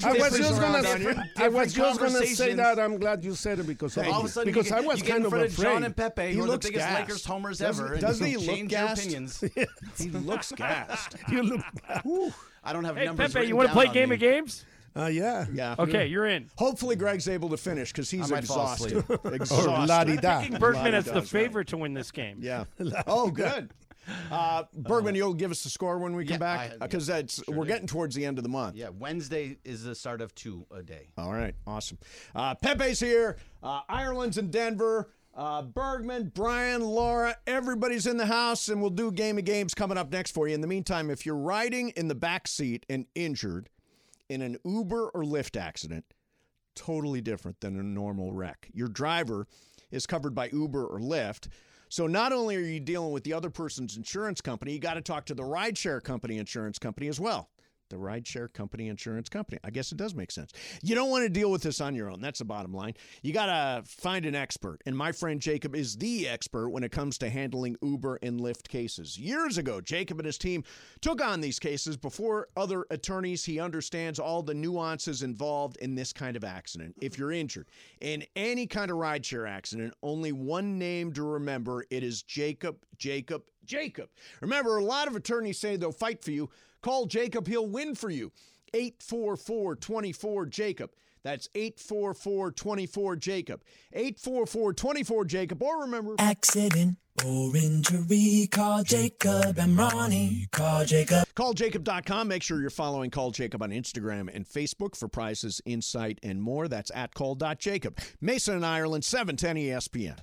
just gonna say that. I'm glad you said it because all of a sudden I was kind of afraid. John and Pepe, He who are the looks biggest gassed. Lakers homers ever. Doesn't he look change gassed? your opinions. He looks gassed. You look. I don't have Hey, numbers. Pepe, you want to play Game of Games? Yeah. Okay, you're in. Hopefully, Greg's able to finish because he's I might fall exhausted. Or la-di-da. Picking Bergman as the favorite to win this game. Yeah. Oh, good. Bergman, you'll give us the score when we come back because we're getting towards the end of the month. Yeah, Wednesday is the start of 2 a day. All right, awesome. Pepe's here. Ireland's in Denver. Bergman, Brian, Laura, everybody's in the house, and we'll do Game of Games coming up next for you. In the meantime, if you're riding in the back seat and injured in an Uber or Lyft accident, totally different than a normal wreck. Your driver is covered by Uber or Lyft. So not only are you dealing with the other person's insurance company, you got to talk to the rideshare company insurance company as well. The rideshare company insurance company. I guess it does make sense. You don't want to deal with this on your own. That's the bottom line. You got to find an expert. And my friend Jacob is the expert when it comes to handling Uber and Lyft cases. Years ago, Jacob and his team took on these cases before other attorneys. He understands all the nuances involved in this kind of accident. If you're injured in any kind of rideshare accident, only one name to remember. It is Jacob. Remember, a lot of attorneys say they'll fight for you. Call Jacob. He'll win for you. 844-24-JACOB. That's 844-24-JACOB. 844-24-JACOB. Or remember... Accident or injury, call Jacob and Ronnie. Call Jacob. CallJacob.com. Make sure you're following Call Jacob on Instagram and Facebook for prizes, insight, and more. That's at call.jacob. Mason and Ireland, 710 ESPN.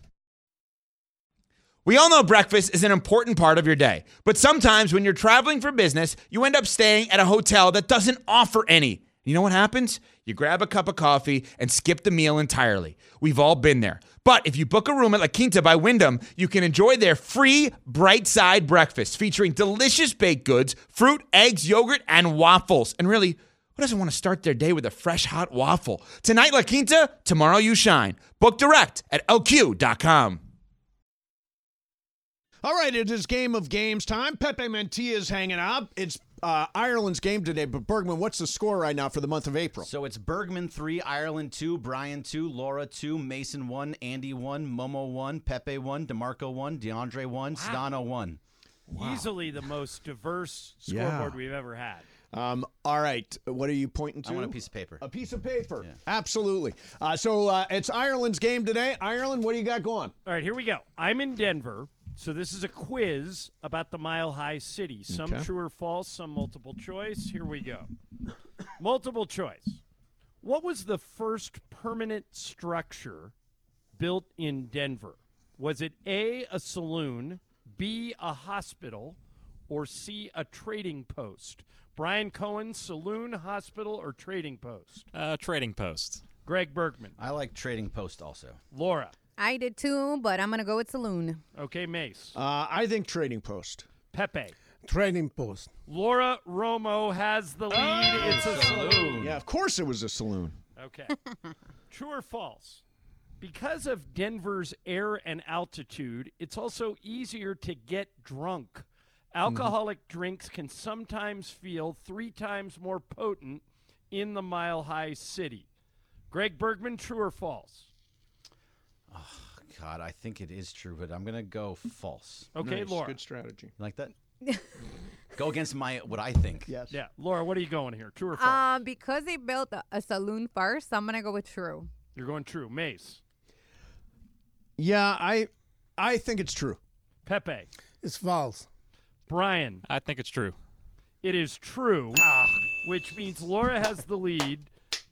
We all know breakfast is an important part of your day, but sometimes when you're traveling for business, you end up staying at a hotel that doesn't offer any. You know what happens? You grab a cup of coffee and skip the meal entirely. We've all been there. But if you book a room at La Quinta by Wyndham, you can enjoy their free Bright Side breakfast featuring delicious baked goods, fruit, eggs, yogurt, and waffles. And really, who doesn't want to start their day with a fresh hot waffle? Tonight, La Quinta, tomorrow you shine. Book direct at lq.com. All right, it is Game of Games time. Pepe Mentilla's hanging out. It's Ireland's game today, but Bergman, what's the score right now for the month of April? So it's Bergman 3, Ireland 2, Brian 2, Laura 2, Mason 1, Andy 1, Momo 1, Pepe 1, DeMarco 1, DeAndre 1, Sedano 1. Wow. Easily the most diverse scoreboard we've ever had. All right, what are you pointing to? I want a piece of paper. A piece of paper, yeah. Absolutely. So it's Ireland's game today. Ireland, what do you got going? All right, here we go. I'm in Denver. So this is a quiz about the Mile High City. Some true or false, some multiple choice. Here we go. Multiple choice. What was the first permanent structure built in Denver? Was it A, a saloon, B, a hospital, or C, a trading post? Brian Cohen, saloon, hospital, or trading post? Trading post. Greg Bergman. I like trading post also. Laura. I did too, but I'm going to go with saloon. Okay, Mace. I think trading post. Pepe. Trading post. Laura Romo has the lead. It's a saloon. Yeah, of course it was a saloon. Okay. True or false? Because of Denver's air and altitude, it's also easier to get drunk. Alcoholic drinks can sometimes feel 3 times more potent in the Mile High City. Greg Bergman, true or false? Oh, God, I think it is true, but I'm going to go false. Okay, nice. Laura. Good strategy. You like that? Go against what I think. Yes. Yeah. Laura, what are you going here? True or false? Because they built a saloon first, I'm going to go with true. You're going true. Mace. Yeah, I think it's true. Pepe. It's false. Brian. I think it's true. It is true, which means Laura has the lead.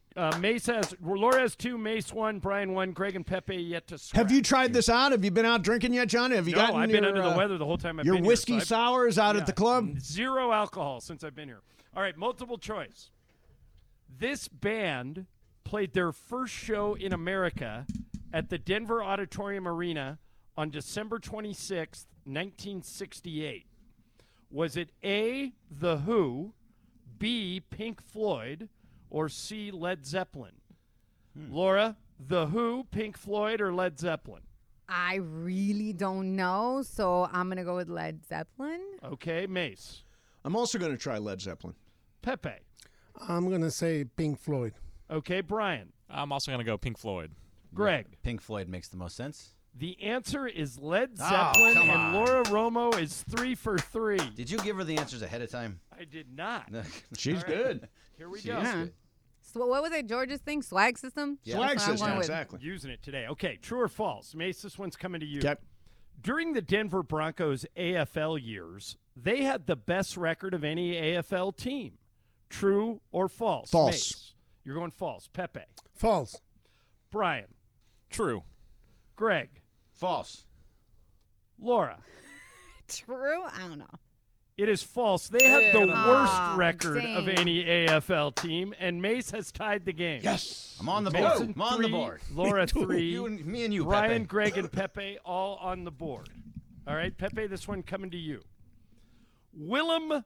Laura has 2, Mace 1, Brian 1, Greg and Pepe yet to scratch. Have you tried this out? Have you been out drinking yet, John? Have you gotten I've been under the weather the whole time I've been here. Your whiskey sours out at the club? 0 alcohol since I've been here. All right, multiple choice. This band played their first show in America at the Denver Auditorium Arena on December 26th, 1968. Was it A, The Who, B, Pink Floyd, or C, Led Zeppelin? Laura, The Who, Pink Floyd, or Led Zeppelin? I really don't know, so I'm going to go with Led Zeppelin. Okay, Mace. I'm also going to try Led Zeppelin. Pepe. I'm going to say Pink Floyd. Okay, Brian. I'm also going to go Pink Floyd. Greg. Pink Floyd makes the most sense. The answer is Led Zeppelin, and Laura Romo is 3 for 3. Did you give her the answers ahead of time? I did not. She's good. Here we She go. is good. So what was it, George's thing? Swag system? Yeah. Swag That's what I'm system, going with. exactly. Using it today. Okay, true or false? Mace, this one's coming to you. Okay. During the Denver Broncos AFL years, they had the best record of any AFL team. True or false? False. Mace. You're going false. Pepe. False. Brian. True. Greg. False. Laura. True? I don't know. It is false. They have the worst Aw, record of dang. any AFL team, and Mace has tied the game. Yes. I'm on the board. Mason I'm on the 3, board. Laura 3. Me and you, Ryan, Pepe. Greg, and Pepe all on the board. All right, Pepe, this one coming to you. William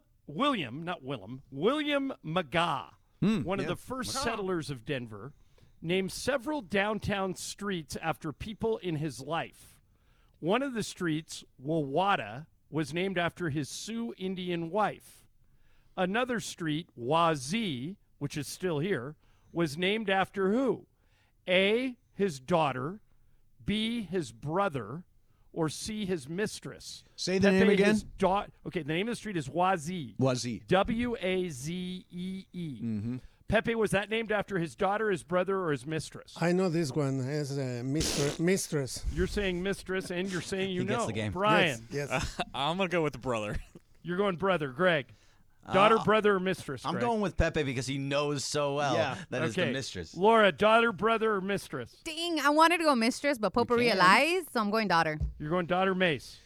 McGaw, one of the first settlers of Denver, named several downtown streets after people in his life. One of the streets, Wawada, was named after his Sioux Indian wife. Another street, Wazee, which is still here, was named after who? A, his daughter, B, his brother, or C, his mistress. Say the name again. Okay, the name of the street is Wazee. Wazee. Wazee. Mm-hmm. Pepe, was that named after his daughter, his brother, or his mistress? I know this one as mistress. You're saying mistress, and you're saying you He know. gets the game. Brian. Yes. I'm going to go with the brother. You're going brother. Greg. Daughter, brother, or mistress? I'm Greg? going with Pepe because he knows so well that is Okay. the mistress. Laura, daughter, brother, or mistress? Dang, I wanted to go mistress, but Potpourri can. lies, so I'm going daughter. You're going daughter, Mace.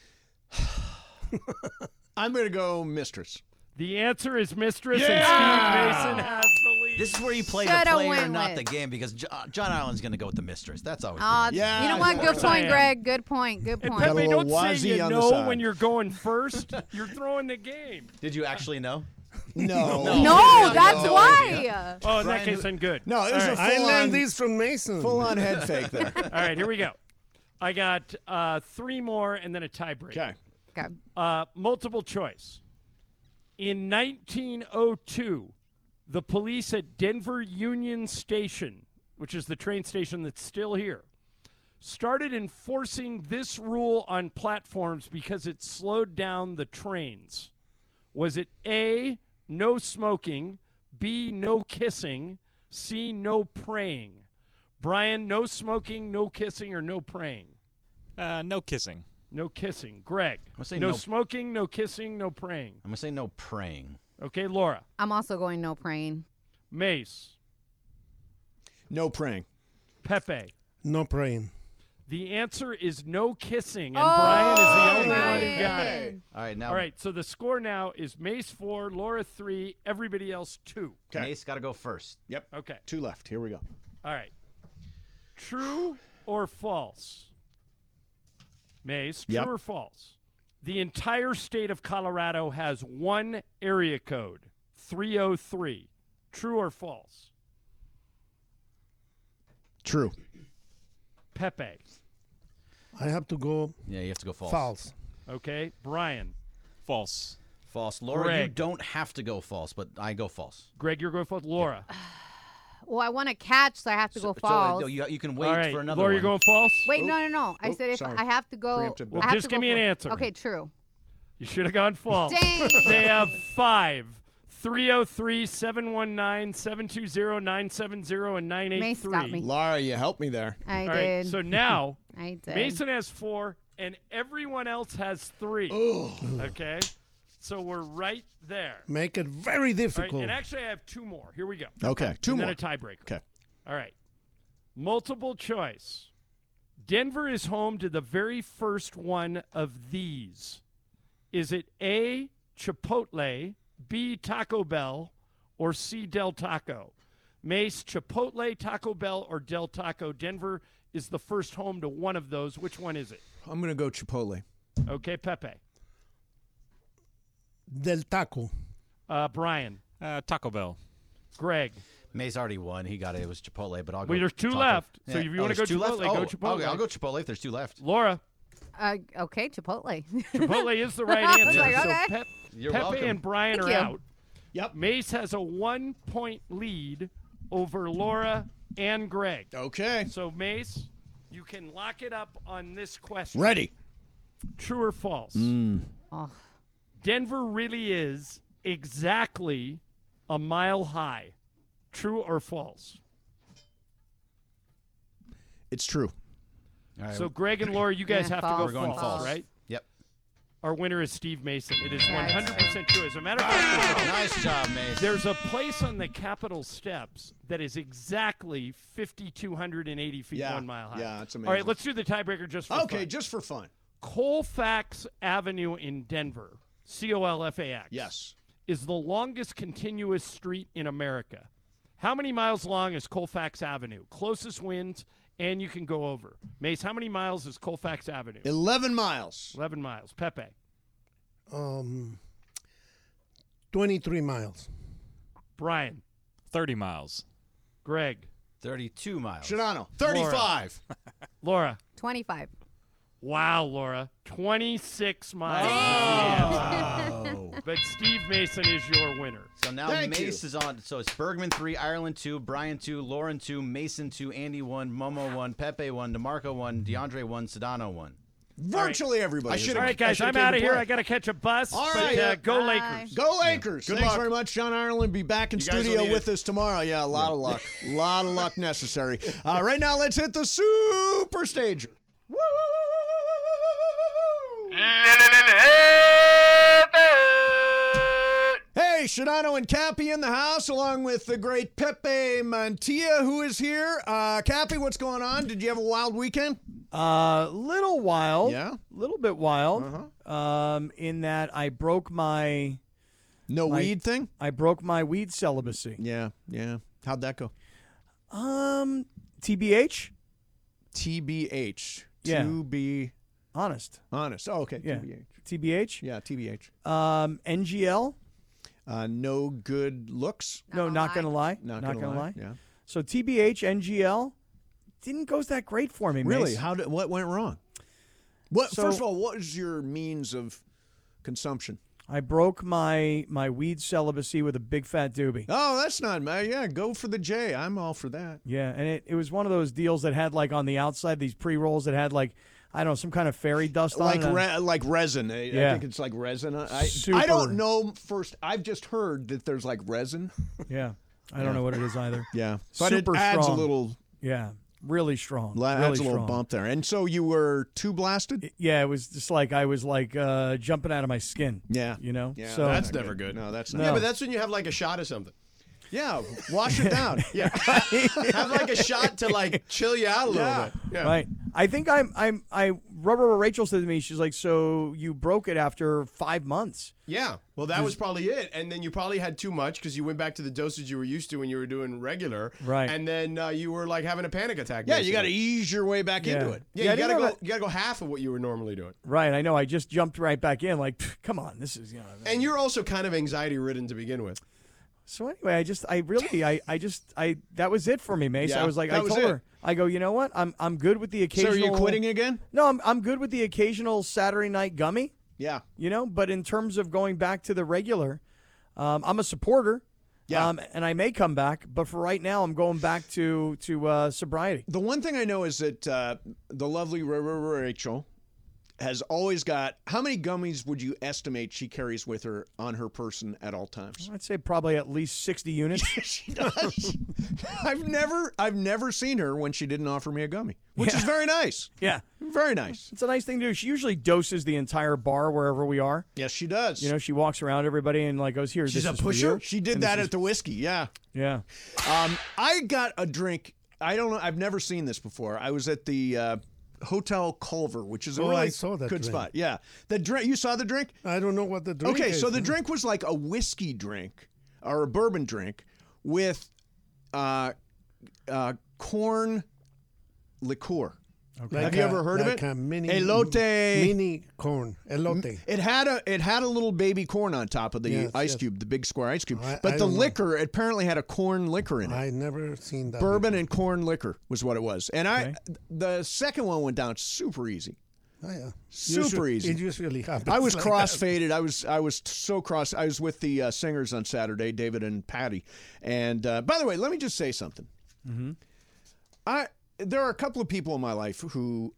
I'm going to go mistress. The answer is mistress, and Steve Mason has the lead. This is where you play Shoulda the player, went not with. the game, because John Allen's going to go with the mistress. That's always Oh, the Yeah, you know what? of Good course I point, am. Greg. Good point. Good And point. Got a Pepe, little don't say Wazee you on the know side. when you're going first. You're throwing the game. Did you actually know? No. No, that's no why. idea. Oh, in that Brian, case, then good. No, it was All a right. I learned full-on this from Mason. full-on head fake there. All right, here we go. I got 3 more and then a tiebreaker. Okay. Okay. Multiple choice. In 1902, the police at Denver Union Station, which is the train station that's still here, started enforcing this rule on platforms because it slowed down the trains. Was it A, no smoking, B, no kissing, C, no praying? Brian, no smoking, no kissing, or no praying? No kissing. No kissing. Greg, gonna say no no. smoking, no kissing, no praying. I'm going to say no praying. Okay, Laura. I'm also going no praying. Mace. No praying. Pepe. No praying. The answer is no kissing, and Brian is the only one who got it. All right, now All right, so the score now is Mace 4, Laura 3, everybody else 2. Mace got to go first. Yep. Okay. 2 left. Here we go. All right. True or false? Mace, true Yep. or false? The entire state of Colorado has one area code, 303. True or false? True. Pepe. I have to go Yeah, you have to go false. false. Okay. Brian. False. False. Laura, you Greg. don't have to go false, but I go false. Greg, you're going false. Laura. Well, I want to catch, so I have to go false. So, you can wait All right. for another Laura, one. you're going false? Wait, no. I said if sorry. I have to go. Preempted Well, I have just to give go me an for- answer. Okay, true. You should have gone false. Dang. They have 5. 303-719-720-970 and 983. Mace got me. Laura, you helped me there. I All did. right, so now I did. Mason has 4 and everyone else has 3. Okay? So we're right there. Make it very All right, difficult. and actually I have 2 more. Here we go. Okay. 2 and more. then a tiebreaker. Okay. All right. Multiple choice. Denver is home to the very first one of these. Is it A, Chipotle, B, Taco Bell, or C, Del Taco? Mace, Chipotle, Taco Bell, or Del Taco? Denver is the first home to one of those. Which one is it? I'm going to go Chipotle. Okay, Pepe. Del Taco. Brian. Taco Bell. Greg. Mace already won. He got it. It was Chipotle, but I'll go. Wait, there's 2 Taco. left. So Yeah. if you Oh, want to go there's 2 left? Chipotle, go Oh, Chipotle. okay, I'll go Chipotle if there's 2 left. Laura. Okay, Chipotle. Chipotle is the right I was answer. like, So okay. You're Pepe welcome. and Brian Thank are you. out. Yep. Mace has a 1-point lead over Laura and Greg. Okay. So, Mace, you can lock it up on this question. Ready. True or false? Oh. Denver really is exactly a mile high. True or false? It's true. All right, So, Greg and Laura, you guys Yeah, have to go false. we're going false, false. right? Yep. Our winner is Steve Mason. It is 100% true. As a matter of fact, Nice job, Mason. there's a place on the Capitol steps that is exactly 5,280 feet, 1 mile high. Yeah, it's amazing. All right, let's do the tiebreaker just for Okay, fun. just for fun. Colfax Avenue in Denver, Colfax. Yes. Is the longest continuous street in America. How many miles long is Colfax Avenue? Closest wins, and you can go over. Mace, how many miles is Colfax Avenue? 11 miles. 11 miles. Pepe. 23 miles. Brian. 30 miles. Greg. 32 miles. Shadano. 35. Laura. 25. Wow, Laura. 26 miles. Oh. But Steve Mason is your winner. So now Mace is on. So it's Bergman 3, Ireland 2, Brian 2, Lauren 2, Mason 2, Andy 1, Momo 1, Pepe 1, DeMarco 1, DeAndre 1, Sedano 1. Virtually everybody. All right, guys, I'm out of here. I got to catch a bus. All but, right. go Bye. Lakers. Go Lakers. Good Thanks luck. very much, John Ireland. Be back in You guys studio will need with it. us tomorrow. Yeah, a lot of luck. A lot of luck necessary. Right now, let's hit the super stager. Woo! Hey, Shadano and Cappy in the house, along with the great Pepe Mantilla, who is here. Cappy, what's going on? Did you have a wild weekend? Little wild. Yeah? Little bit wild. Uh-huh. In that I broke my weed thing? I broke my weed celibacy. Yeah. How'd that go? TBH? TBH. Yeah. To be honest. Honest. Oh, okay. Yeah. TBH. TBH? Yeah, TBH. NGL? No good looks. No, not gonna lie. Not gonna gonna lie. lie, yeah. So TBH, NGL didn't go that great for me. Really? Mace. What went wrong? So- First of all, what is your means of consumption? I broke my weed celibacy with a big fat doobie. Oh, that's not bad. Yeah, go for the J. I'm all for that. Yeah, and it was one of those deals that had like on the outside these pre-rolls that had like I don't know some kind of fairy dust Like on it. like resin. I Yeah. think it's like resin. Super. I don't know. First, I've just heard that there's like resin. Yeah, I don't know what it is either. Yeah, but Super it adds strong. a little. Yeah, really strong. Adds really a little strong. bump there. And so you were too blasted. Yeah, it was just like I was like jumping out of my skin. Yeah, you know. Yeah, so That's never good. No, that's No. Yeah, but that's when you have like a shot or something. Yeah, wash it down. Yeah, have like a shot to like chill you out a little bit. Yeah. Right. I think Rubber Rachel said to me, she's like, so you broke it after 5 months. Yeah, well, that was probably it. And then you probably had too much because you went back to the dosage you were used to when you were doing regular. Right. And then you were like having a panic attack. Yeah, you basically. got to ease your way back into it. Yeah, I didn't you gotta go half of what you were normally doing. Right. I know. I just jumped right back in. Like, come on, this is And you're also kind of anxiety ridden to begin with. So anyway, that was it for me, Mace. Yeah, I was like, that I was told it. her, I go, you know what? I'm good with the occasional. So are you quitting again? No, I'm good with the occasional Saturday night gummy. Yeah. You know, but in terms of going back to the regular, I'm a supporter. Yeah. And I may come back, but for right now, I'm going back to sobriety. The one thing I know is that the lovely Rachel has always got. How many gummies would you estimate she carries with her on her person at all times? I'd say probably at least 60 units. She does. I've never seen her when she didn't offer me a gummy, which is very nice. Yeah. Very nice. It's a nice thing to do. She usually doses the entire bar wherever we are. Yes, she does. You know, she walks around everybody and like goes, here, She's this a is for pusher. you. She did And that this at the whiskey. Yeah. Yeah. I got a drink. I don't know. I've never seen this before. I was at the Hotel Culver, which is a Oh, really I saw that good drink. spot. Yeah. The drink. You saw the drink? I don't know what the drink Okay, is. so the drink was like a whiskey drink or a bourbon drink with corn liqueur. Like Have you ever heard of like it? A mini, Elote. Mini corn. Elote. It had a little baby corn on top of the Yes, ice yes. cube, the big square ice cube. I But the don't know. liquor apparently had a corn liquor in it. I never seen that. Bourbon and corn liquor was what it was. And Okay. the second one went down super easy. Oh, yeah. Super easy. It usually happens. I was like cross-faded. I was so cross. I was with the singers on Saturday, David and Patty. And by the way, let me just say something. Mm-hmm. There are a couple of people in my life who,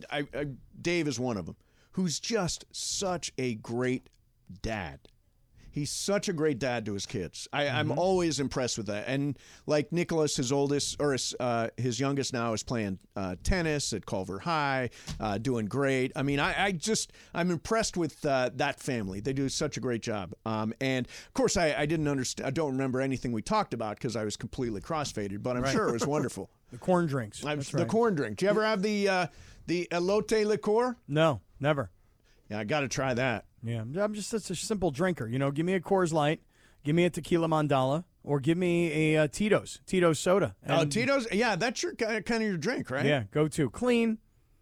Dave is one of them, who's just such a great dad. he's such a great dad to his kids. I'm always impressed with that. And like Nicholas, his oldest or his youngest now is playing tennis at Culver High, doing great. I mean, I'm impressed with that family. They do such a great job. And of course, I didn't understand. I don't remember anything we talked about because I was completely crossfaded. But I'm sure it was wonderful. The corn drinks. The corn drink. Do you ever have the elote liqueur? No, never. Yeah, I got to try that. Yeah, I'm just such a simple drinker. Give me a Coors Light, give me a Tequila Mandala, or give me a Tito's soda. And Tito's? Yeah, that's your kind of your drink, right? Yeah, go to. Clean,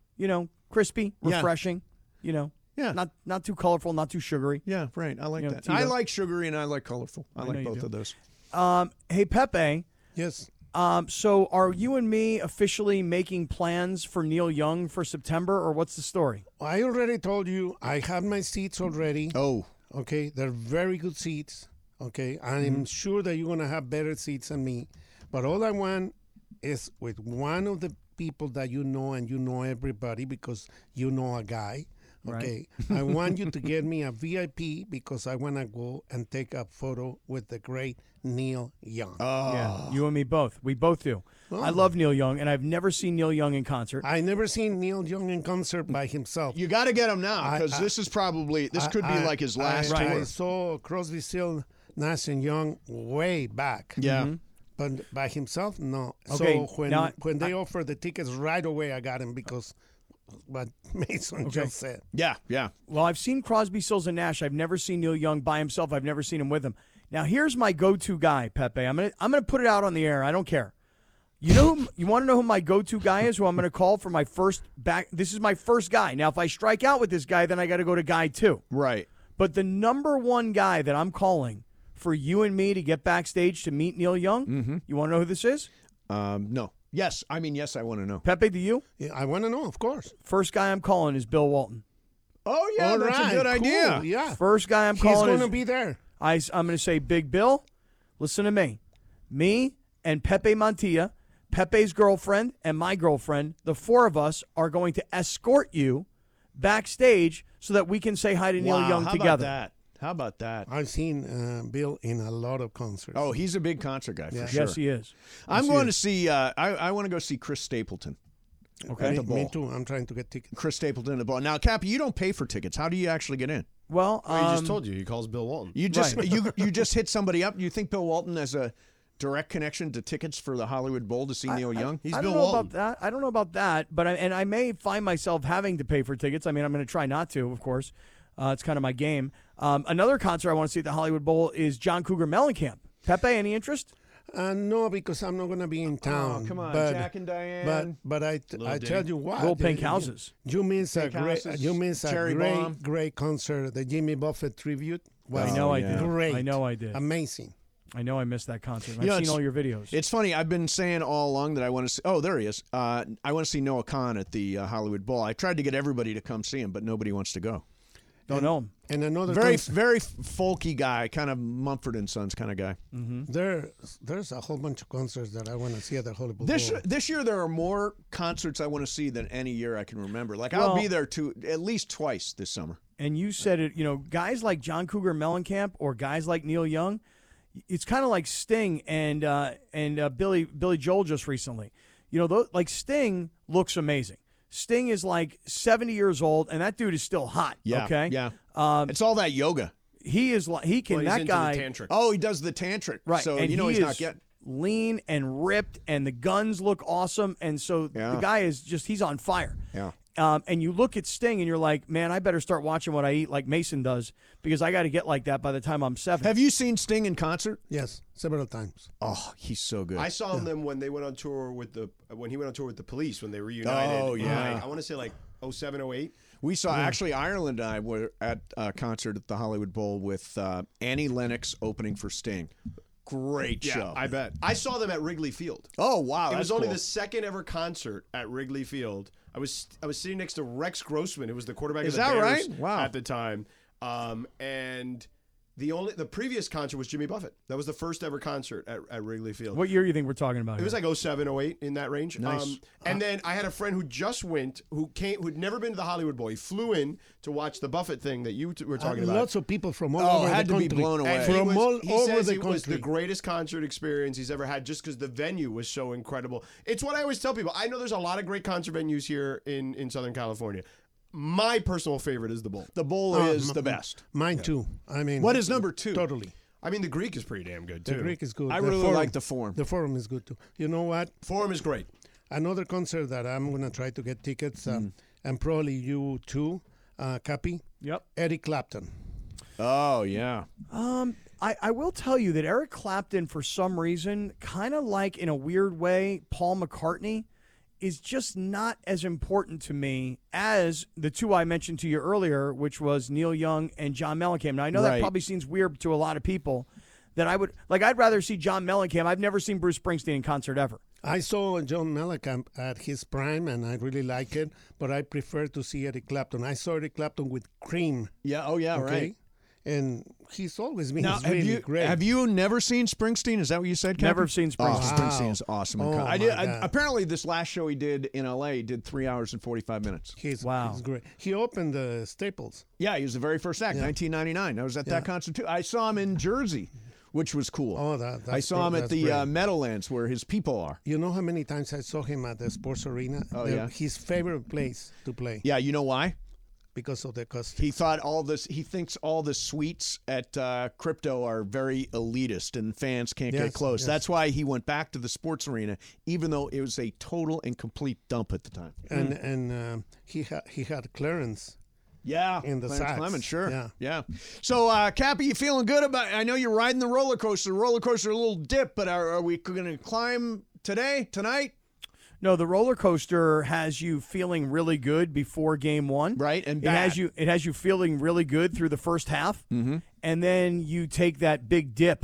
crispy, refreshing, Yeah, not too colorful, not too sugary. Yeah, right. I like that. I like sugary and I like colorful. I like both of those. Hey, Pepe. Yes. So are you and me officially making plans for Neil Young for September, or what's the story? I already told you I have my seats already. Oh. Okay, they're very good seats. Okay, I'm sure that you're going to have better seats than me. But all I want is with one of the people that you know, and you know everybody because you know a guy. Okay, right. I want you to get me a VIP because I want to go and take a photo with the great Neil Young. Oh. Yeah, you and me both. We both do. Oh. I love Neil Young, and I've never seen Neil Young in concert. I never seen Neil Young in concert by himself. You got to get him now because this could be like his last tour. I saw Crosby, Stills, Nash and Young way back. Yeah. Mm-hmm. But by himself, no. Okay, So when they offered the tickets right away, I got him because what Mason just said. Yeah, yeah. Well, I've seen Crosby, Stills, and Nash. I've never seen Neil Young by himself. I've never seen him with him. Now, here's my go-to guy, Pepe. I'm gonna put it out on the air. I don't care. You want to know who my go-to guy is? Who I'm going to call for my first back? This is my first guy. Now, if I strike out with this guy, then I got to go to guy 2. Right. But the number one guy that I'm calling for you and me to get backstage to meet Neil Young, you want to know who this is? No. Yes, I want to know. Pepe, do you? Yeah, I want to know, of course. First guy I'm calling is Bill Walton. Oh, yeah, that's a good idea. Cool, yeah. First guy I'm calling He's going to be there. I'm going to say, Big Bill, listen to me. Me and Pepe Montilla, Pepe's girlfriend and my girlfriend, the four of us are going to escort you backstage so that we can say hi to Neil Young together. How about that? I've seen Bill in a lot of concerts. Oh, he's a big concert guy for sure. Yes, he is. I'm going to see. I want to go see Chris Stapleton. Okay, at the Ball. Me too. I'm trying to get tickets. Chris Stapleton at the Ball. Now, Cappy, you don't pay for tickets. How do you actually get in? Well, he just told you. He calls Bill Walton. You just you just hit somebody up. You think Bill Walton has a direct connection to tickets for the Hollywood Bowl to see Neil Young? I don't know about that. I don't know about that, but I may find myself having to pay for tickets. I mean, I'm going to try not to, of course. It's kind of my game. Another concert I want to see at the Hollywood Bowl is John Cougar Mellencamp. Pepe, any interest? No, because I'm not going to be in town. Oh, come on, but, Jack and Diane. But I tell you what. Little Pink Houses. You miss a great concert, the Jimmy Buffett tribute. Well, I know I did. Great. I know I did. Amazing. I know I missed that concert. I've seen all your videos. It's funny. I've been saying all along that I want to see. Oh, there he is. I want to see Noah Khan at the Hollywood Bowl. I tried to get everybody to come see him, but nobody wants to go. Don't know him. And another very folky guy, kind of Mumford and Sons kind of guy. Mm-hmm. There's a whole bunch of concerts that I want to see at the Hollywood Bowl. This year there are more concerts I want to see than any year I can remember. Like I'll be there at least twice this summer. And you said it. Guys like John Cougar Mellencamp or guys like Neil Young, it's kind of like Sting and Billy Joel just recently. Like Sting looks amazing. Sting is like 70 years old, and that dude is still hot. Yeah, okay? Yeah. It's all that yoga. He is like that guy. The tantric. Oh, he does the tantric. Right. So and he's not getting lean and ripped, and the guns look awesome, and so the guy is he's on fire. Yeah. And you look at Sting, and you're like, man, I better start watching what I eat like Mason does because I got to get like that by the time I'm 70. Have you seen Sting in concert? Yes, several times. Oh, he's so good. I saw them when they went on tour with when he went on tour with the Police when they reunited. Oh yeah, I want to say like 07, 08. We saw actually Ireland and I were at a concert at the Hollywood Bowl with Annie Lennox opening for Sting. Great show. I bet. I saw them at Wrigley Field. Oh wow, it was only the second ever concert at Wrigley Field. I was sitting next to Rex Grossman, who was the quarterback of the Bears right? Wow. at the time. And The previous concert was Jimmy Buffett. That was the first ever concert at Wrigley Field. What year do you think we're talking about? It was like 07, 08, in that range. Nice. And then I had a friend who just went, who'd never been to the Hollywood Bowl. He flew in to watch the Buffett thing that you were talking about. Lots of people from all over had the to country. be blown away. And From all he over says the it was country. the greatest concert experience he's ever had, just because the venue was so incredible. It's what I always tell people. I know there's a lot of great concert venues here in Southern California. My personal favorite is the Bowl. The Bowl is the best. Mine too. I mean, What is number 2? Totally. I mean, the Greek is pretty damn good too. The Greek is good. I The really Forum- like the Forum. The Forum is good too. You know what? Forum is great. Another concert that I'm gonna try to get tickets, and probably you too, Cappy. Yep. Eric Clapton. Oh, yeah. I will tell you that Eric Clapton, for some reason, kind of like in a weird way, Paul McCartney, is just not as important to me as the two I mentioned to you earlier, which was Neil Young and John Mellencamp. Now, I know that probably seems weird to a lot of people. That I'd rather see John Mellencamp. I've never seen Bruce Springsteen in concert ever. I saw John Mellencamp at his prime, and I really like it, but I prefer to see Eric Clapton. I saw Eric Clapton with Cream. Yeah, oh yeah, right. And he's always been Now, really great. have you never seen Springsteen? Is that what you said, Captain? Never seen Springsteen. Oh, Springsteen is awesome. Oh, I my did. God. Apparently, this last show he did in L.A. he did 3 hours and 45 minutes. He's great. He opened the Staples. Yeah, he was the very first act, 1999. I was at that concert too. I saw him in Jersey, which was cool. Oh, that's I saw him at that's the great. Meadowlands where his people are. You know how many times I saw him at the Sports Arena? Oh, yeah? His favorite place to play. Yeah, you know why? Because of the cost. He thought he thinks all the suites at Crypto are very elitist and fans can't get close. Yes. That's why he went back to the Sports Arena, even though it was a total and complete dump at the time. And he had Clarence. Yeah, in the Clarence sax. Clemens, sure. Yeah. So, Cappy, you feeling good about? I know you're riding the roller coaster. The roller coaster a little dip, but are we going to climb tonight? No, the roller coaster has you feeling really good before game one, right? And it has you feeling really good through the first half, and then you take that big dip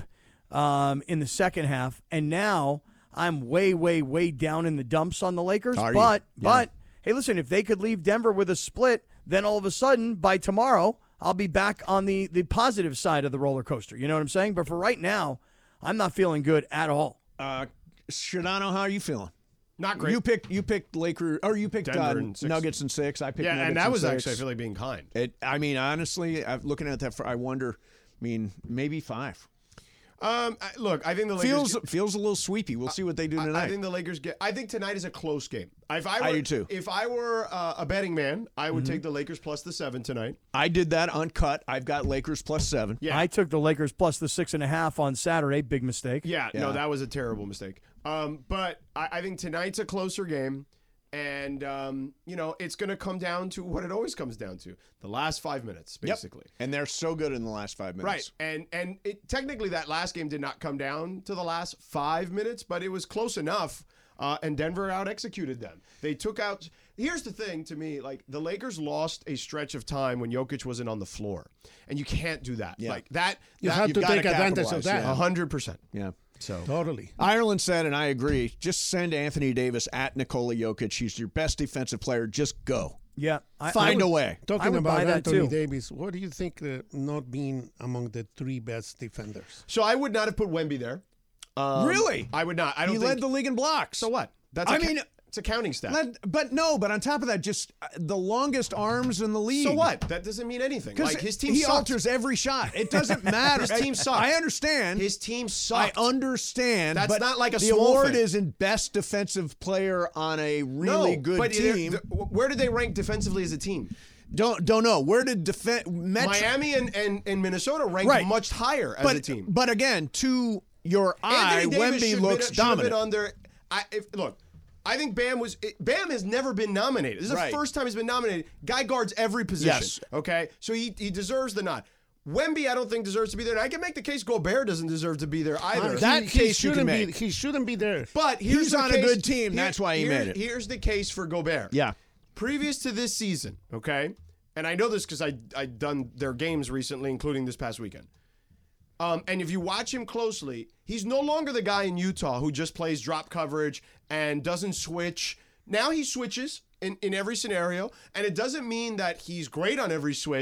in the second half, and now I'm way down in the dumps on the Lakers. But hey, listen, if they could leave Denver with a split, then all of a sudden by tomorrow I'll be back on the positive side of the roller coaster. You know what I'm saying? But for right now, I'm not feeling good at all. Shadano, how are you feeling? Not great. You picked Lakers, or you picked Denver in 6. Nuggets in 6. I picked yeah, Nuggets and that in was 6. actually, I feel like, being kind. I mean, honestly, looking at that, I wonder. I mean, maybe 5. Look, I think the Lakers feels a little sweepy. We'll see what they do tonight. I think the Lakers I think tonight is a close game. I do too. If I were a betting man, I would take the Lakers plus the 7 tonight. I did that uncut. I've got Lakers plus 7. Yeah, I took the Lakers plus the 6.5 on Saturday. Big mistake. Yeah, no, that was a terrible mistake. But I think tonight's a closer game. And, it's going to come down to what it always comes down to, the last 5 minutes, basically. Yep. And they're so good in the last 5 minutes. Right. And technically that last game did not come down to the last 5 minutes, but it was close enough, and Denver out-executed them. They took out – here's the thing to me, like the Lakers lost a stretch of time when Jokic wasn't on the floor, and you can't do that. Yeah. Like that – You have to take advantage of that. 100%. Yeah. So totally. Ireland said, and I agree, just send Anthony Davis at Nikola Jokic. He's your best defensive player. Just go. Yeah. Find a way. Talking about Anthony Davis, what do you think not being among the 3 best defenders? So I would not have put Wemby there. Really? I would not. I don't He think led the league in blocks. So what? It's a counting stat. But on top of that, just the longest arms in the league. So what? That doesn't mean anything. Like his team he sucked. alters every shot. It doesn't matter. His team sucked. I understand. His team sucked. I understand. That's but not like a the small award thing. is in best defensive player on a really good team. Where did they rank defensively as a team? Don't know. Where did Miami and Minnesota rank much higher as a team? But again, to your eye, Wemby looks dominant. Look, I think Bam has never been nominated. This is the first time he's been nominated. Guy guards every position. Yes. Okay? So he deserves the nod. Wemby, I don't think deserves to be there. And I can make the case Gobert doesn't deserve to be there either. He shouldn't be there. But he's on a good team. That's why he made it. Here's the case for Gobert. Yeah. Previous to this season, okay, and I know this because I've done their games recently, including this past weekend. And if you watch him closely, he's no longer the guy in Utah who just plays drop coverage and doesn't switch. Now he switches in every scenario, and it doesn't mean that he's great on every switch,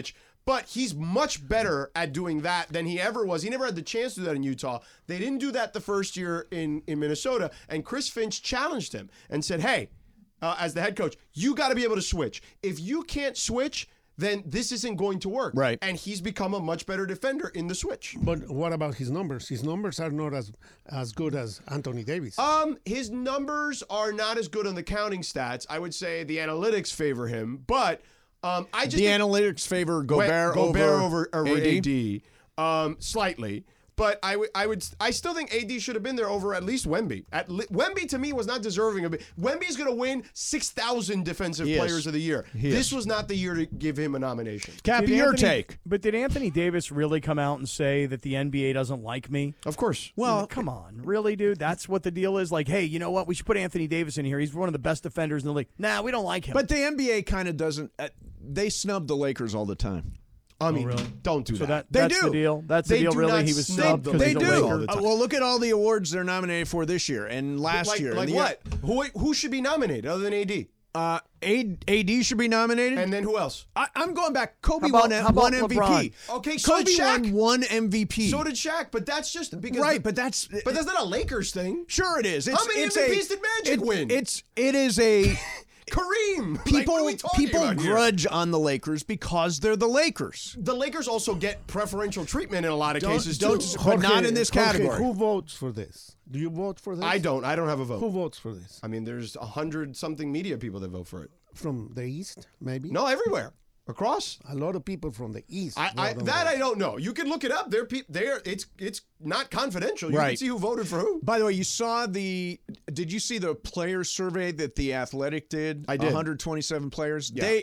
But he's much better at doing that than he ever was. He never had the chance to do that in Utah. They didn't do that the first year in Minnesota. And Chris Finch challenged him and said, hey, as the head coach, you got to be able to switch. If you can't switch, then this isn't going to work. Right. And he's become a much better defender in the switch. But what about his numbers? His numbers are not as good as Anthony Davis. His numbers are not as good on the counting stats. I would say the analytics favor him, but analytics favor Gobert over AD. Slightly. But I still think AD should have been there over at least Wemby. Wemby to me was not deserving of it. Wemby's going to win 6,000 defensive players of the year. This was not the year to give him a nomination. Cappy, your take. But did Anthony Davis really come out and say that the NBA doesn't like me? Of course. Well, come on. Really, dude? That's what the deal is? Like, hey, you know what? We should put Anthony Davis in here. He's one of the best defenders in the league. Nah, we don't like him. But the NBA kind of doesn't. They snub the Lakers all the time. I mean, really? Don't do so that. That's the deal. That's the deal. Really, he was snubbed. They do. Well, look at all the awards they're nominated for this year and last year. Like what? Who should be nominated other than AD? AD should be nominated. And then who else? I'm going back. Kobe won MVP. LeBron? Okay, so Kobe won one MVP. So did Shaq, but that's just because but that's not a Lakers thing. Sure, it is. How many MVPs did Magic win? It is a. Kareem. People grudge on the Lakers because they're the Lakers. The Lakers also get preferential treatment in a lot of cases too. But not in this category. Who votes for this? Do you vote for this? I don't. I don't have a vote. Who votes for this? I mean, there's 100-something media people that vote for it. From the East, maybe? No, everywhere. Across? A lot of people from the East. I don't know. You can look it up. It's not confidential. You can see who voted for who. By the way, did you see the players survey that The Athletic did? I did. 127 players. Yeah.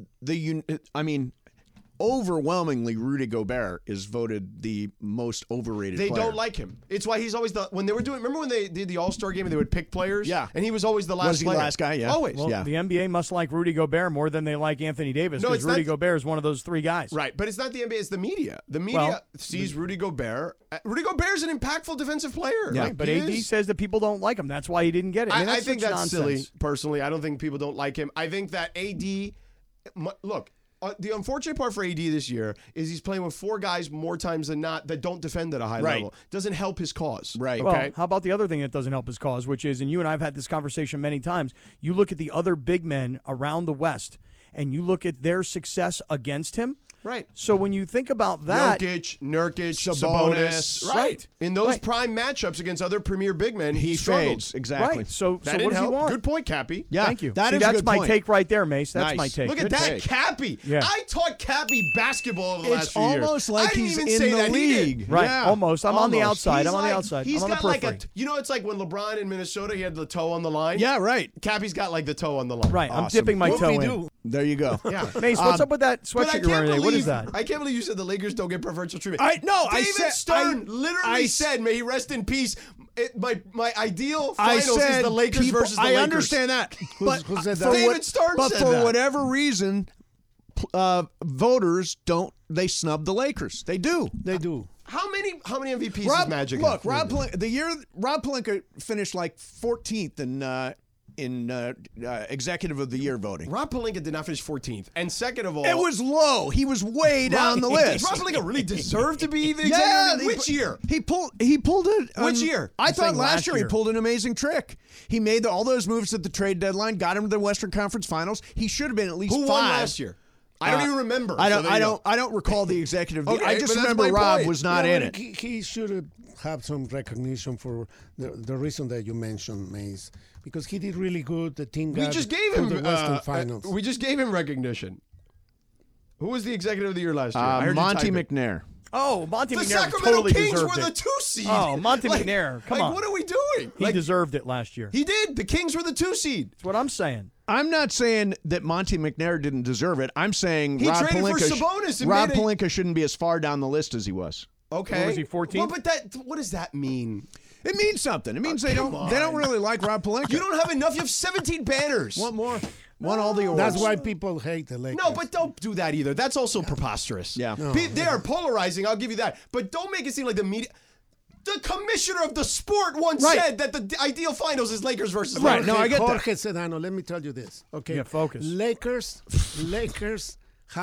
Overwhelmingly, Rudy Gobert is voted the most overrated They player. don't like him. It's why he's always when they were doing. Remember when they did the All-Star game and they would pick players? Yeah. And he was always the last Was he player. the last guy? Yeah. Always. Well, the NBA must like Rudy Gobert more than they like Anthony Davis No, because it's Rudy not- Gobert is one of those three guys. Right, but it's not the NBA, it's the media. The media sees Rudy Gobert. Rudy Gobert is an impactful defensive player. Yeah, Like, but he AD is. says that people don't like him. That's why he didn't get it. I think such that's nonsense. silly, personally. I don't think people don't like him. I think that AD, look, the unfortunate part for AD this year is he's playing with four guys more times than not that don't defend at a high level. Doesn't help his cause. Right. Okay. Well, how about the other thing that doesn't help his cause, which is, and you and I have had this conversation many times, you look at the other big men around the West, and you look at their success against him. Right. So when you think about that, Nurkic, Sabonis. Right. In those prime matchups against other premier big men, he struggled. fades. Exactly. right. So That what didn't does he help. want? Good point, Cappy. Yeah. Thank you. That See, is a that's good my point. take right there, Mace. That's Nice. my take. Look at Good that, take. Cappy. Yeah. I taught Cappy basketball over the last It's few years. almost like I didn't he's even in say the that he did. league. Right. Yeah. Almost. I'm on the Almost. outside. He's I'm on the like- outside. He's I'm on the got like periphery. it's like when LeBron in Minnesota, he had the toe on the line. Yeah, right. Cappy's got like the toe on the line. Right. I'm Awesome. dipping my toe in. do? There you go. Yeah. Mace, what's up with that But I sweatshirt you're wearing today? What is that? I can't believe you said the Lakers don't get preferential treatment. I David said- Stern I- literally I- said, may he rest in peace. My ideal I finals said is the Lakers people- versus the I Lakers. understand that. But who said for that? David Stern but said for that. whatever reason, voters they snub the Lakers. They do. They do. How many MVPs does Magic have? Rob Pelinka finished like 14th in Executive of the Year voting. Rob Pelinka did not finish 14th. And second of all, It was low. He was way down the list. Rob Pelinka really deserved to be the Yeah, executive. Which year? He pulled it. Which year? I I'm thought saying last last year he year. pulled an amazing trick. He made all those moves at the trade deadline, got him to the Western Conference Finals. He should have been at least Who 5. won last year? I don't even remember. I so don't. there I you go. don't. I don't recall the executive. Okay, I just but that's remember my Rob point. was not in it. He should have some recognition for the reason that you mentioned, Mace, because he did really good. The team We got just gave to him the Western Finals. we just gave him recognition. Who was the executive of the year last year? I heard you Monty type it. McNair. Oh, Monty The McNair Sacramento totally Kings deserved were it. the 2 seed. Oh, Monty Like- McNair. Come like, on. what are we doing? He deserved it last year. He did. The Kings were the 2 seed. That's what I'm saying. I'm not saying that Monty McNair didn't deserve it. I'm saying He Rob traded for Pelinka. Sabonis and Rob made a- Pelinka shouldn't be as far down the list as he was. Okay. What was he, 14? Well, but what does that mean? It means something. It means they come don't. They don't on. really like Rob Pelinka. You don't have enough. You have 17 banners. want more. Want all the awards. That's why people hate the Lakers. No, but don't do that either. That's also preposterous. Yeah. No. They are polarizing. I'll give you that. But don't make it seem like the media. The commissioner of the sport once said that the ideal finals is Lakers versus Right. Lakers. No, I get that. Jorge Sedano, let me tell you this. Okay. Yeah, focus. Lakers have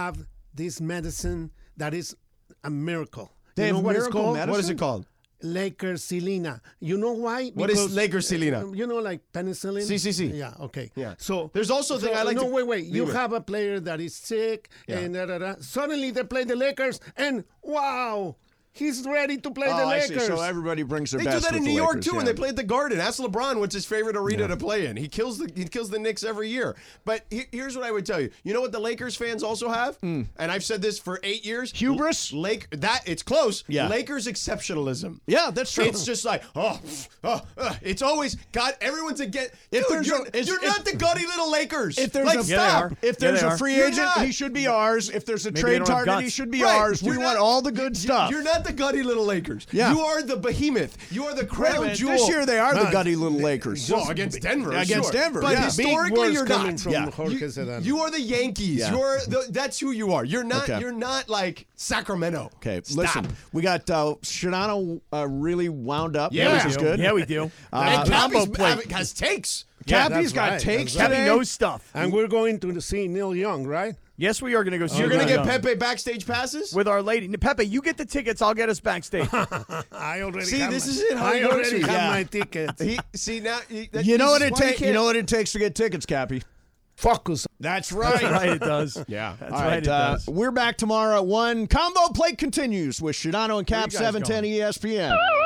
this medicine that is a miracle. They You know have what it's miracle called? medicine? What is it called? Lakersilina. You know why? What is Because, Lakersilina? You know, like penicillin? CCC. Yeah, okay. Yeah. So There's also a thing I like No, to- wait. You Leave it. have a player that is sick, Yeah. and suddenly they play the Lakers, and wow, he's ready to play the I Lakers. see. So everybody brings their They do best that in with New the York Lakers, too, yeah. and they play at the Garden. Ask LeBron what's his favorite arena to play in. He kills the Knicks every year. But here's what I would tell you. You know what the Lakers fans also have? And I've said this for 8 years. Hubris? It's close. Yeah. Lakers exceptionalism. Yeah, that's true. It's just like, it's always God. Everyone's against. If Dude, there's you're not the gutty little Lakers. If there's like, a stop. if there's a free You're agent, not. he should be ours. If there's a Maybe they trade don't have target, guts. he should be Right. ours. We You're want not- all the good stuff. You're not the gutty little Lakers. Yeah. You are the behemoth. You are the Wait a crown minute, jewel. This year they are the No, gutty little Lakers. Well, against Denver, Against sure. Denver, But yeah. historically, Big you're words coming not. from Yeah. Jorge Serrano. You are the Yankees. Yeah. That's who you are. You're not. Okay. You're not like Sacramento. Okay, Stop. listen. We got Shadano really wound up. Yeah, which we is do. good. Yeah, we do. And combo Cappy's plate. has takes. Yeah, Cappy's that's got right, takes that's right. today. Cappy knows stuff. And we're going to see Neil Young, right? Yes, we are going to go see. You're gonna Neil get Young. Pepe backstage passes. with Our Lady. Pepe, you get the tickets. I'll get us backstage. I already See, have this my, is it, how I it works already here. have Yeah. my tickets. See now. You know what it takes. You know what it takes to get tickets, Cappy. Focus. That's right. That's right, it does. Yeah. That's All right, right, it does. we're back tomorrow at 1. Combo Plate continues with Shadano and Cap Where you guys 710 ESPN.